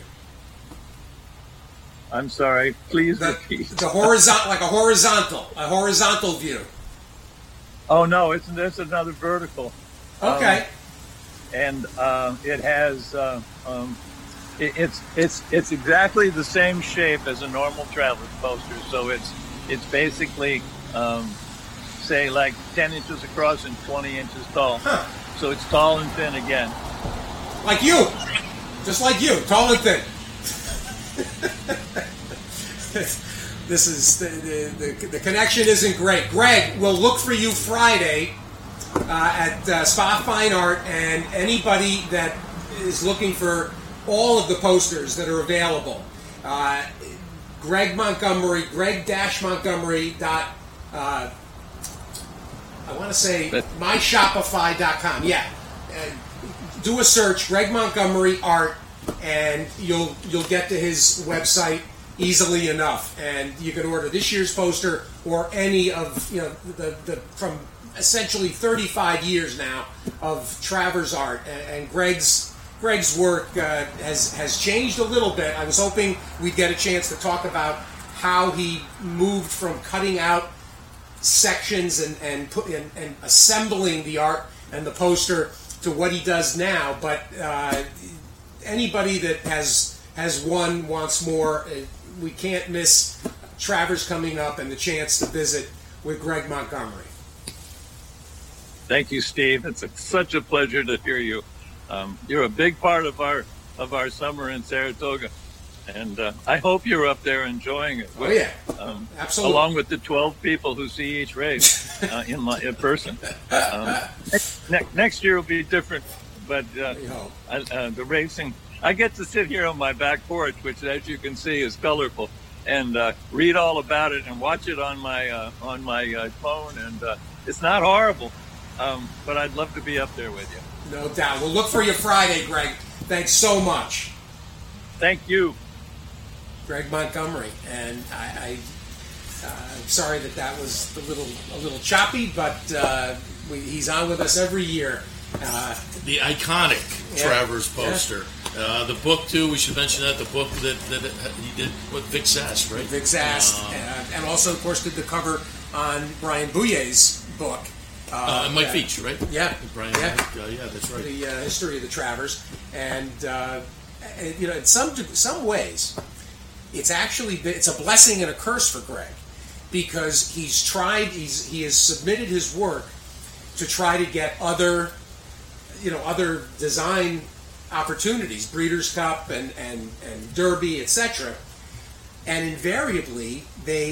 I'm sorry. Please the, repeat. The horizontal, like a horizontal, a horizontal view. Oh no, it's it's another vertical. Okay. Um, and uh, it has uh, um, it, it's it's it's exactly the same shape as a normal traveler's poster. So it's it's basically um, say like ten inches across and twenty inches tall. Huh. So it's tall and thin again. Like you, just like you, tall and thin. This is the, the, the the connection isn't great. Greg, we'll look for you Friday uh, at uh, Spa Fine Art, and anybody that is looking for all of the posters that are available. Uh, Greg Montgomery, Greg Montgomery dot. Uh, I want to say my shopify dot com. Yeah, uh, do a search, Greg Montgomery Art, and you'll you'll get to his website easily enough, and you can order this year's poster or any of you know the, the from essentially thirty-five years now of Travers art, and, and Greg's Greg's work uh, has has changed a little bit. I was hoping we'd get a chance to talk about how he moved from cutting out sections and and put and, and assembling the art and the poster to what he does now, but uh, anybody that has has one wants more. We can't miss Travers coming up and the chance to visit with Greg Montgomery. Thank you, Steve. It's a, such a pleasure to hear you. Um, you're a big part of our of our summer in Saratoga, and uh, I hope you're up there enjoying it. With, oh yeah, um, absolutely. Along with the twelve people who see each race uh, in in person. Um, ne- next year will be different, but uh, uh, the racing. I get to sit here on my back porch, which, as you can see, is colorful, and uh, read all about it and watch it on my uh, on my uh, phone. And uh, it's not horrible, um, but I'd love to be up there with you. No doubt. We'll look for you Friday, Greg. Thanks so much. Thank you, Greg Montgomery. And I, I uh, I'm sorry that that was a little a little choppy, but uh, we, he's on with us every year. Uh, the iconic yeah, Travers poster. Yeah. Uh, the book, too, we should mention that, the book that, that he did with Vic Zast, right? Vic Zast, um, uh, and also, of course, did the cover on Brian Bouyer's book. Uh, uh, Mike uh, Veach, right? Yeah. Brian, yeah. Mike, uh, yeah, that's right. The uh, history of the Travers. And, uh, and, you know, in some some ways, it's actually, it's a blessing and a curse for Greg, because he's tried, he's he has submitted his work to try to get other, you know, other design opportunities, Breeders' Cup and, and, and Derby, et cetera. And invariably, they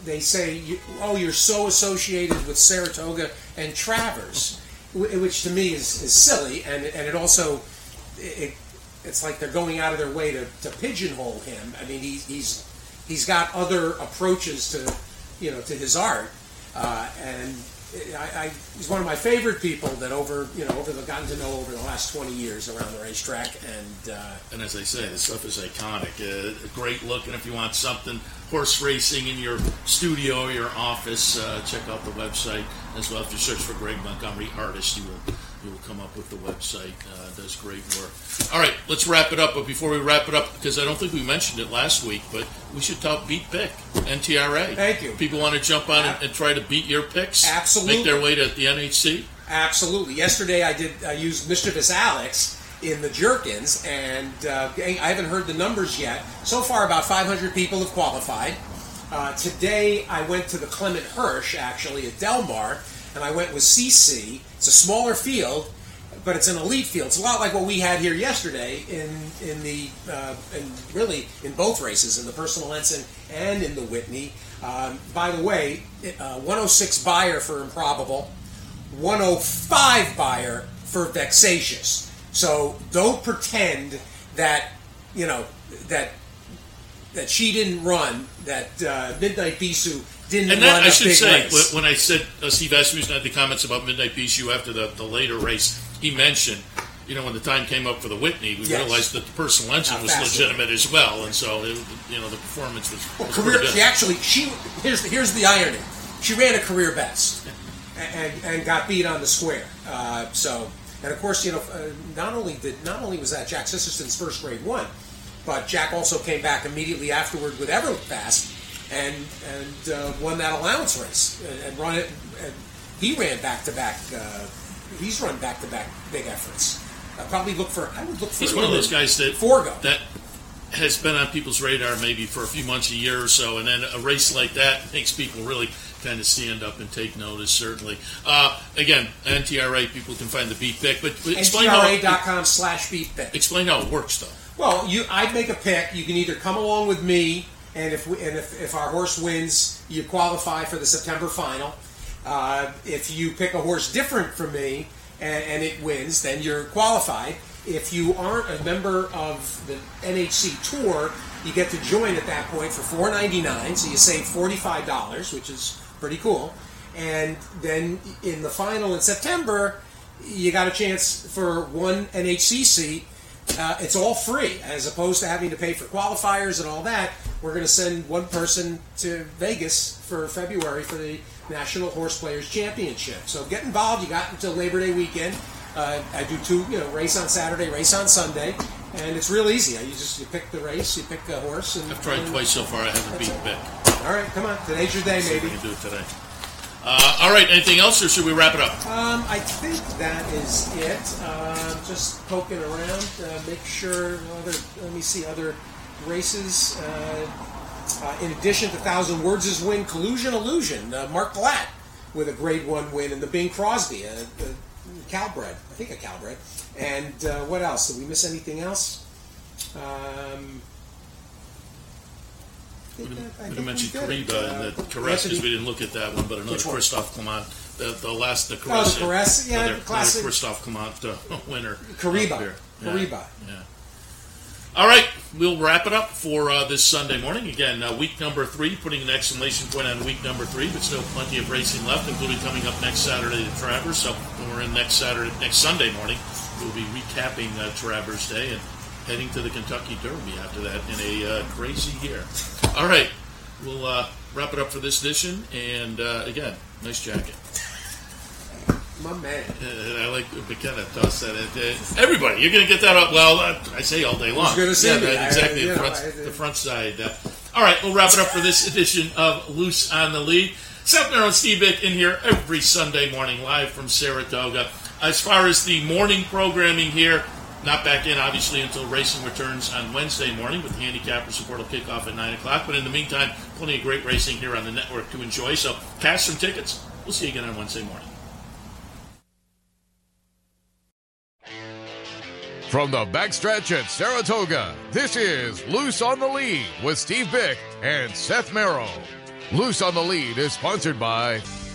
they say, you, oh, you're so associated with Saratoga and Travers, which to me is, is silly, and and it also, it, it's like they're going out of their way to, to pigeonhole him. I mean, he, he's he's got other approaches to, you know, to his art, uh, and I, I, he's one of my favorite people that over, you know, over the gotten to know over the last twenty years around the racetrack, and uh, and as I say, the stuff is iconic. Uh, great looking. If you want something horse racing in your studio or your office, uh, check out the website as well. If you search for Greg Montgomery Artist, you will you will come up with the website. Uh, does great work. All right, let's wrap it up. But before we wrap it up, because I don't think we mentioned it last week, but we should talk Beat Pick, N T R A. Thank you. People want to jump on and, and try to beat your picks? Absolutely. Make their way to the N H C? Absolutely. Yesterday I did I used Mischievous Alex in the Jerkins, and uh, I haven't heard the numbers yet. So far, about five hundred people have qualified. Uh, today I went to the Clement Hirsch, actually, at Del Mar, and I went with C C. It's a smaller field, but it's an elite field. It's a lot like what we had here yesterday in in the uh, in really in both races, in the Personal Ensign and in the Whitney. Um, by the way, uh, one oh six buyer for Improbable, one oh five buyer for Vexatious. So don't pretend that you know that that she didn't run, that uh, Midnight Bisou didn't and run that, a I should big say, race. when I said uh, Steve Asmussen had the comments about Midnight Bisou after the, the later race, he mentioned, you know, when the time came up for the Whitney, we Yes. realized that the Personal Ensign How was fast legitimate as well, and so it, you know the performance was, Well, was career. pretty good. She actually she here's the, here's the irony. She ran a career best and, and got beat on the square. Uh, so and of course you know uh, not only did not only was that Jack Sisterson's first grade one, but Jack also came back immediately afterward with Everfast and and uh, won that allowance race and, and run it. And he ran back to back. He's run back to back big efforts. I probably look for. I would look for. He's one of those guys that Forgo. that has been on people's radar maybe for a few months, a year or so, and then a race like that makes people really kind of stand up and take notice. Certainly, uh, again, N T R A people can find the Beat Pick, but, but explain N T R A how dot com slash Beat Pick. Explain how it works, though. Well, you, I'd make a pick. You can either come along with me, and if we, and if, if our horse wins, you qualify for the September final. Uh, if you pick a horse different from me and, and it wins, then you're qualified. If you aren't a member of the N H C Tour, you get to join at that point for four ninety-nine. So you save forty-five dollars, which is pretty cool. And then in the final in September, you got a chance for one N H C seat. Uh, it's all free, as opposed to having to pay for qualifiers and all that. We're going to send one person to Vegas for February for the National Horse Players Championship. So get involved. You got until Labor Day weekend. Uh, I do two, you know, race on Saturday, race on Sunday, and it's real easy. You just you pick the race, you pick a horse. And I've tried and, twice so far. I haven't beat Pick. All right, come on. Today's your day, See if maybe. we can do it today. Uh, all right. Anything else, or should we wrap it up? Um, I think that is it. Uh, just poking around, uh, make sure. Other, let me see other races. Uh, uh, in addition to Thousand Words' win, Collusion Illusion. Uh, Mark Blatt with a Grade One win, and the Bing Crosby, a, a Calbred. I think a Calbred. And uh, what else? Did we miss anything else? Um, We I didn't think we mentioned we did. Kariba Uh, and the Caress, because Anthony- we didn't look at that one, but another Which one? Christophe Clement, the, the last, the Oh, Caress. the Caress, yeah, another, the classic. another Christophe Clement uh, winner. Kariba. up here. Yeah, Kariba. Yeah. All right, we'll wrap it up for uh, this Sunday morning. Again, uh, week number three, putting an exclamation point on week number three, but still plenty of racing left, including coming up next Saturday at Travers. So when we're in next Saturday, next Sunday morning, we'll be recapping uh, Travers Day and heading to the Kentucky Derby after that in a uh, crazy year. All right, we'll uh, wrap it up for this edition. And uh, again, nice jacket. My man. Uh, I like McKenna toss that. Uh, everybody, you're going to get that up. Well, uh, I say all day long. Who's gonna see yeah, me? that- exactly. I- the, you front, know, I- the front side. Uh, all right, we'll wrap it up for this edition of Loose on the Lead. Seth Merrill and Steve Bick in here every Sunday morning, live from Saratoga. As far as the morning programming here, not back in, obviously, until racing returns on Wednesday morning with the handicapper support will kick off at nine o'clock. But in the meantime, plenty of great racing here on the network to enjoy. So cash some tickets. We'll see you again on Wednesday morning. From the backstretch at Saratoga, this is Loose on the Lead with Steve Bick and Seth Merrill. Loose on the Lead is sponsored by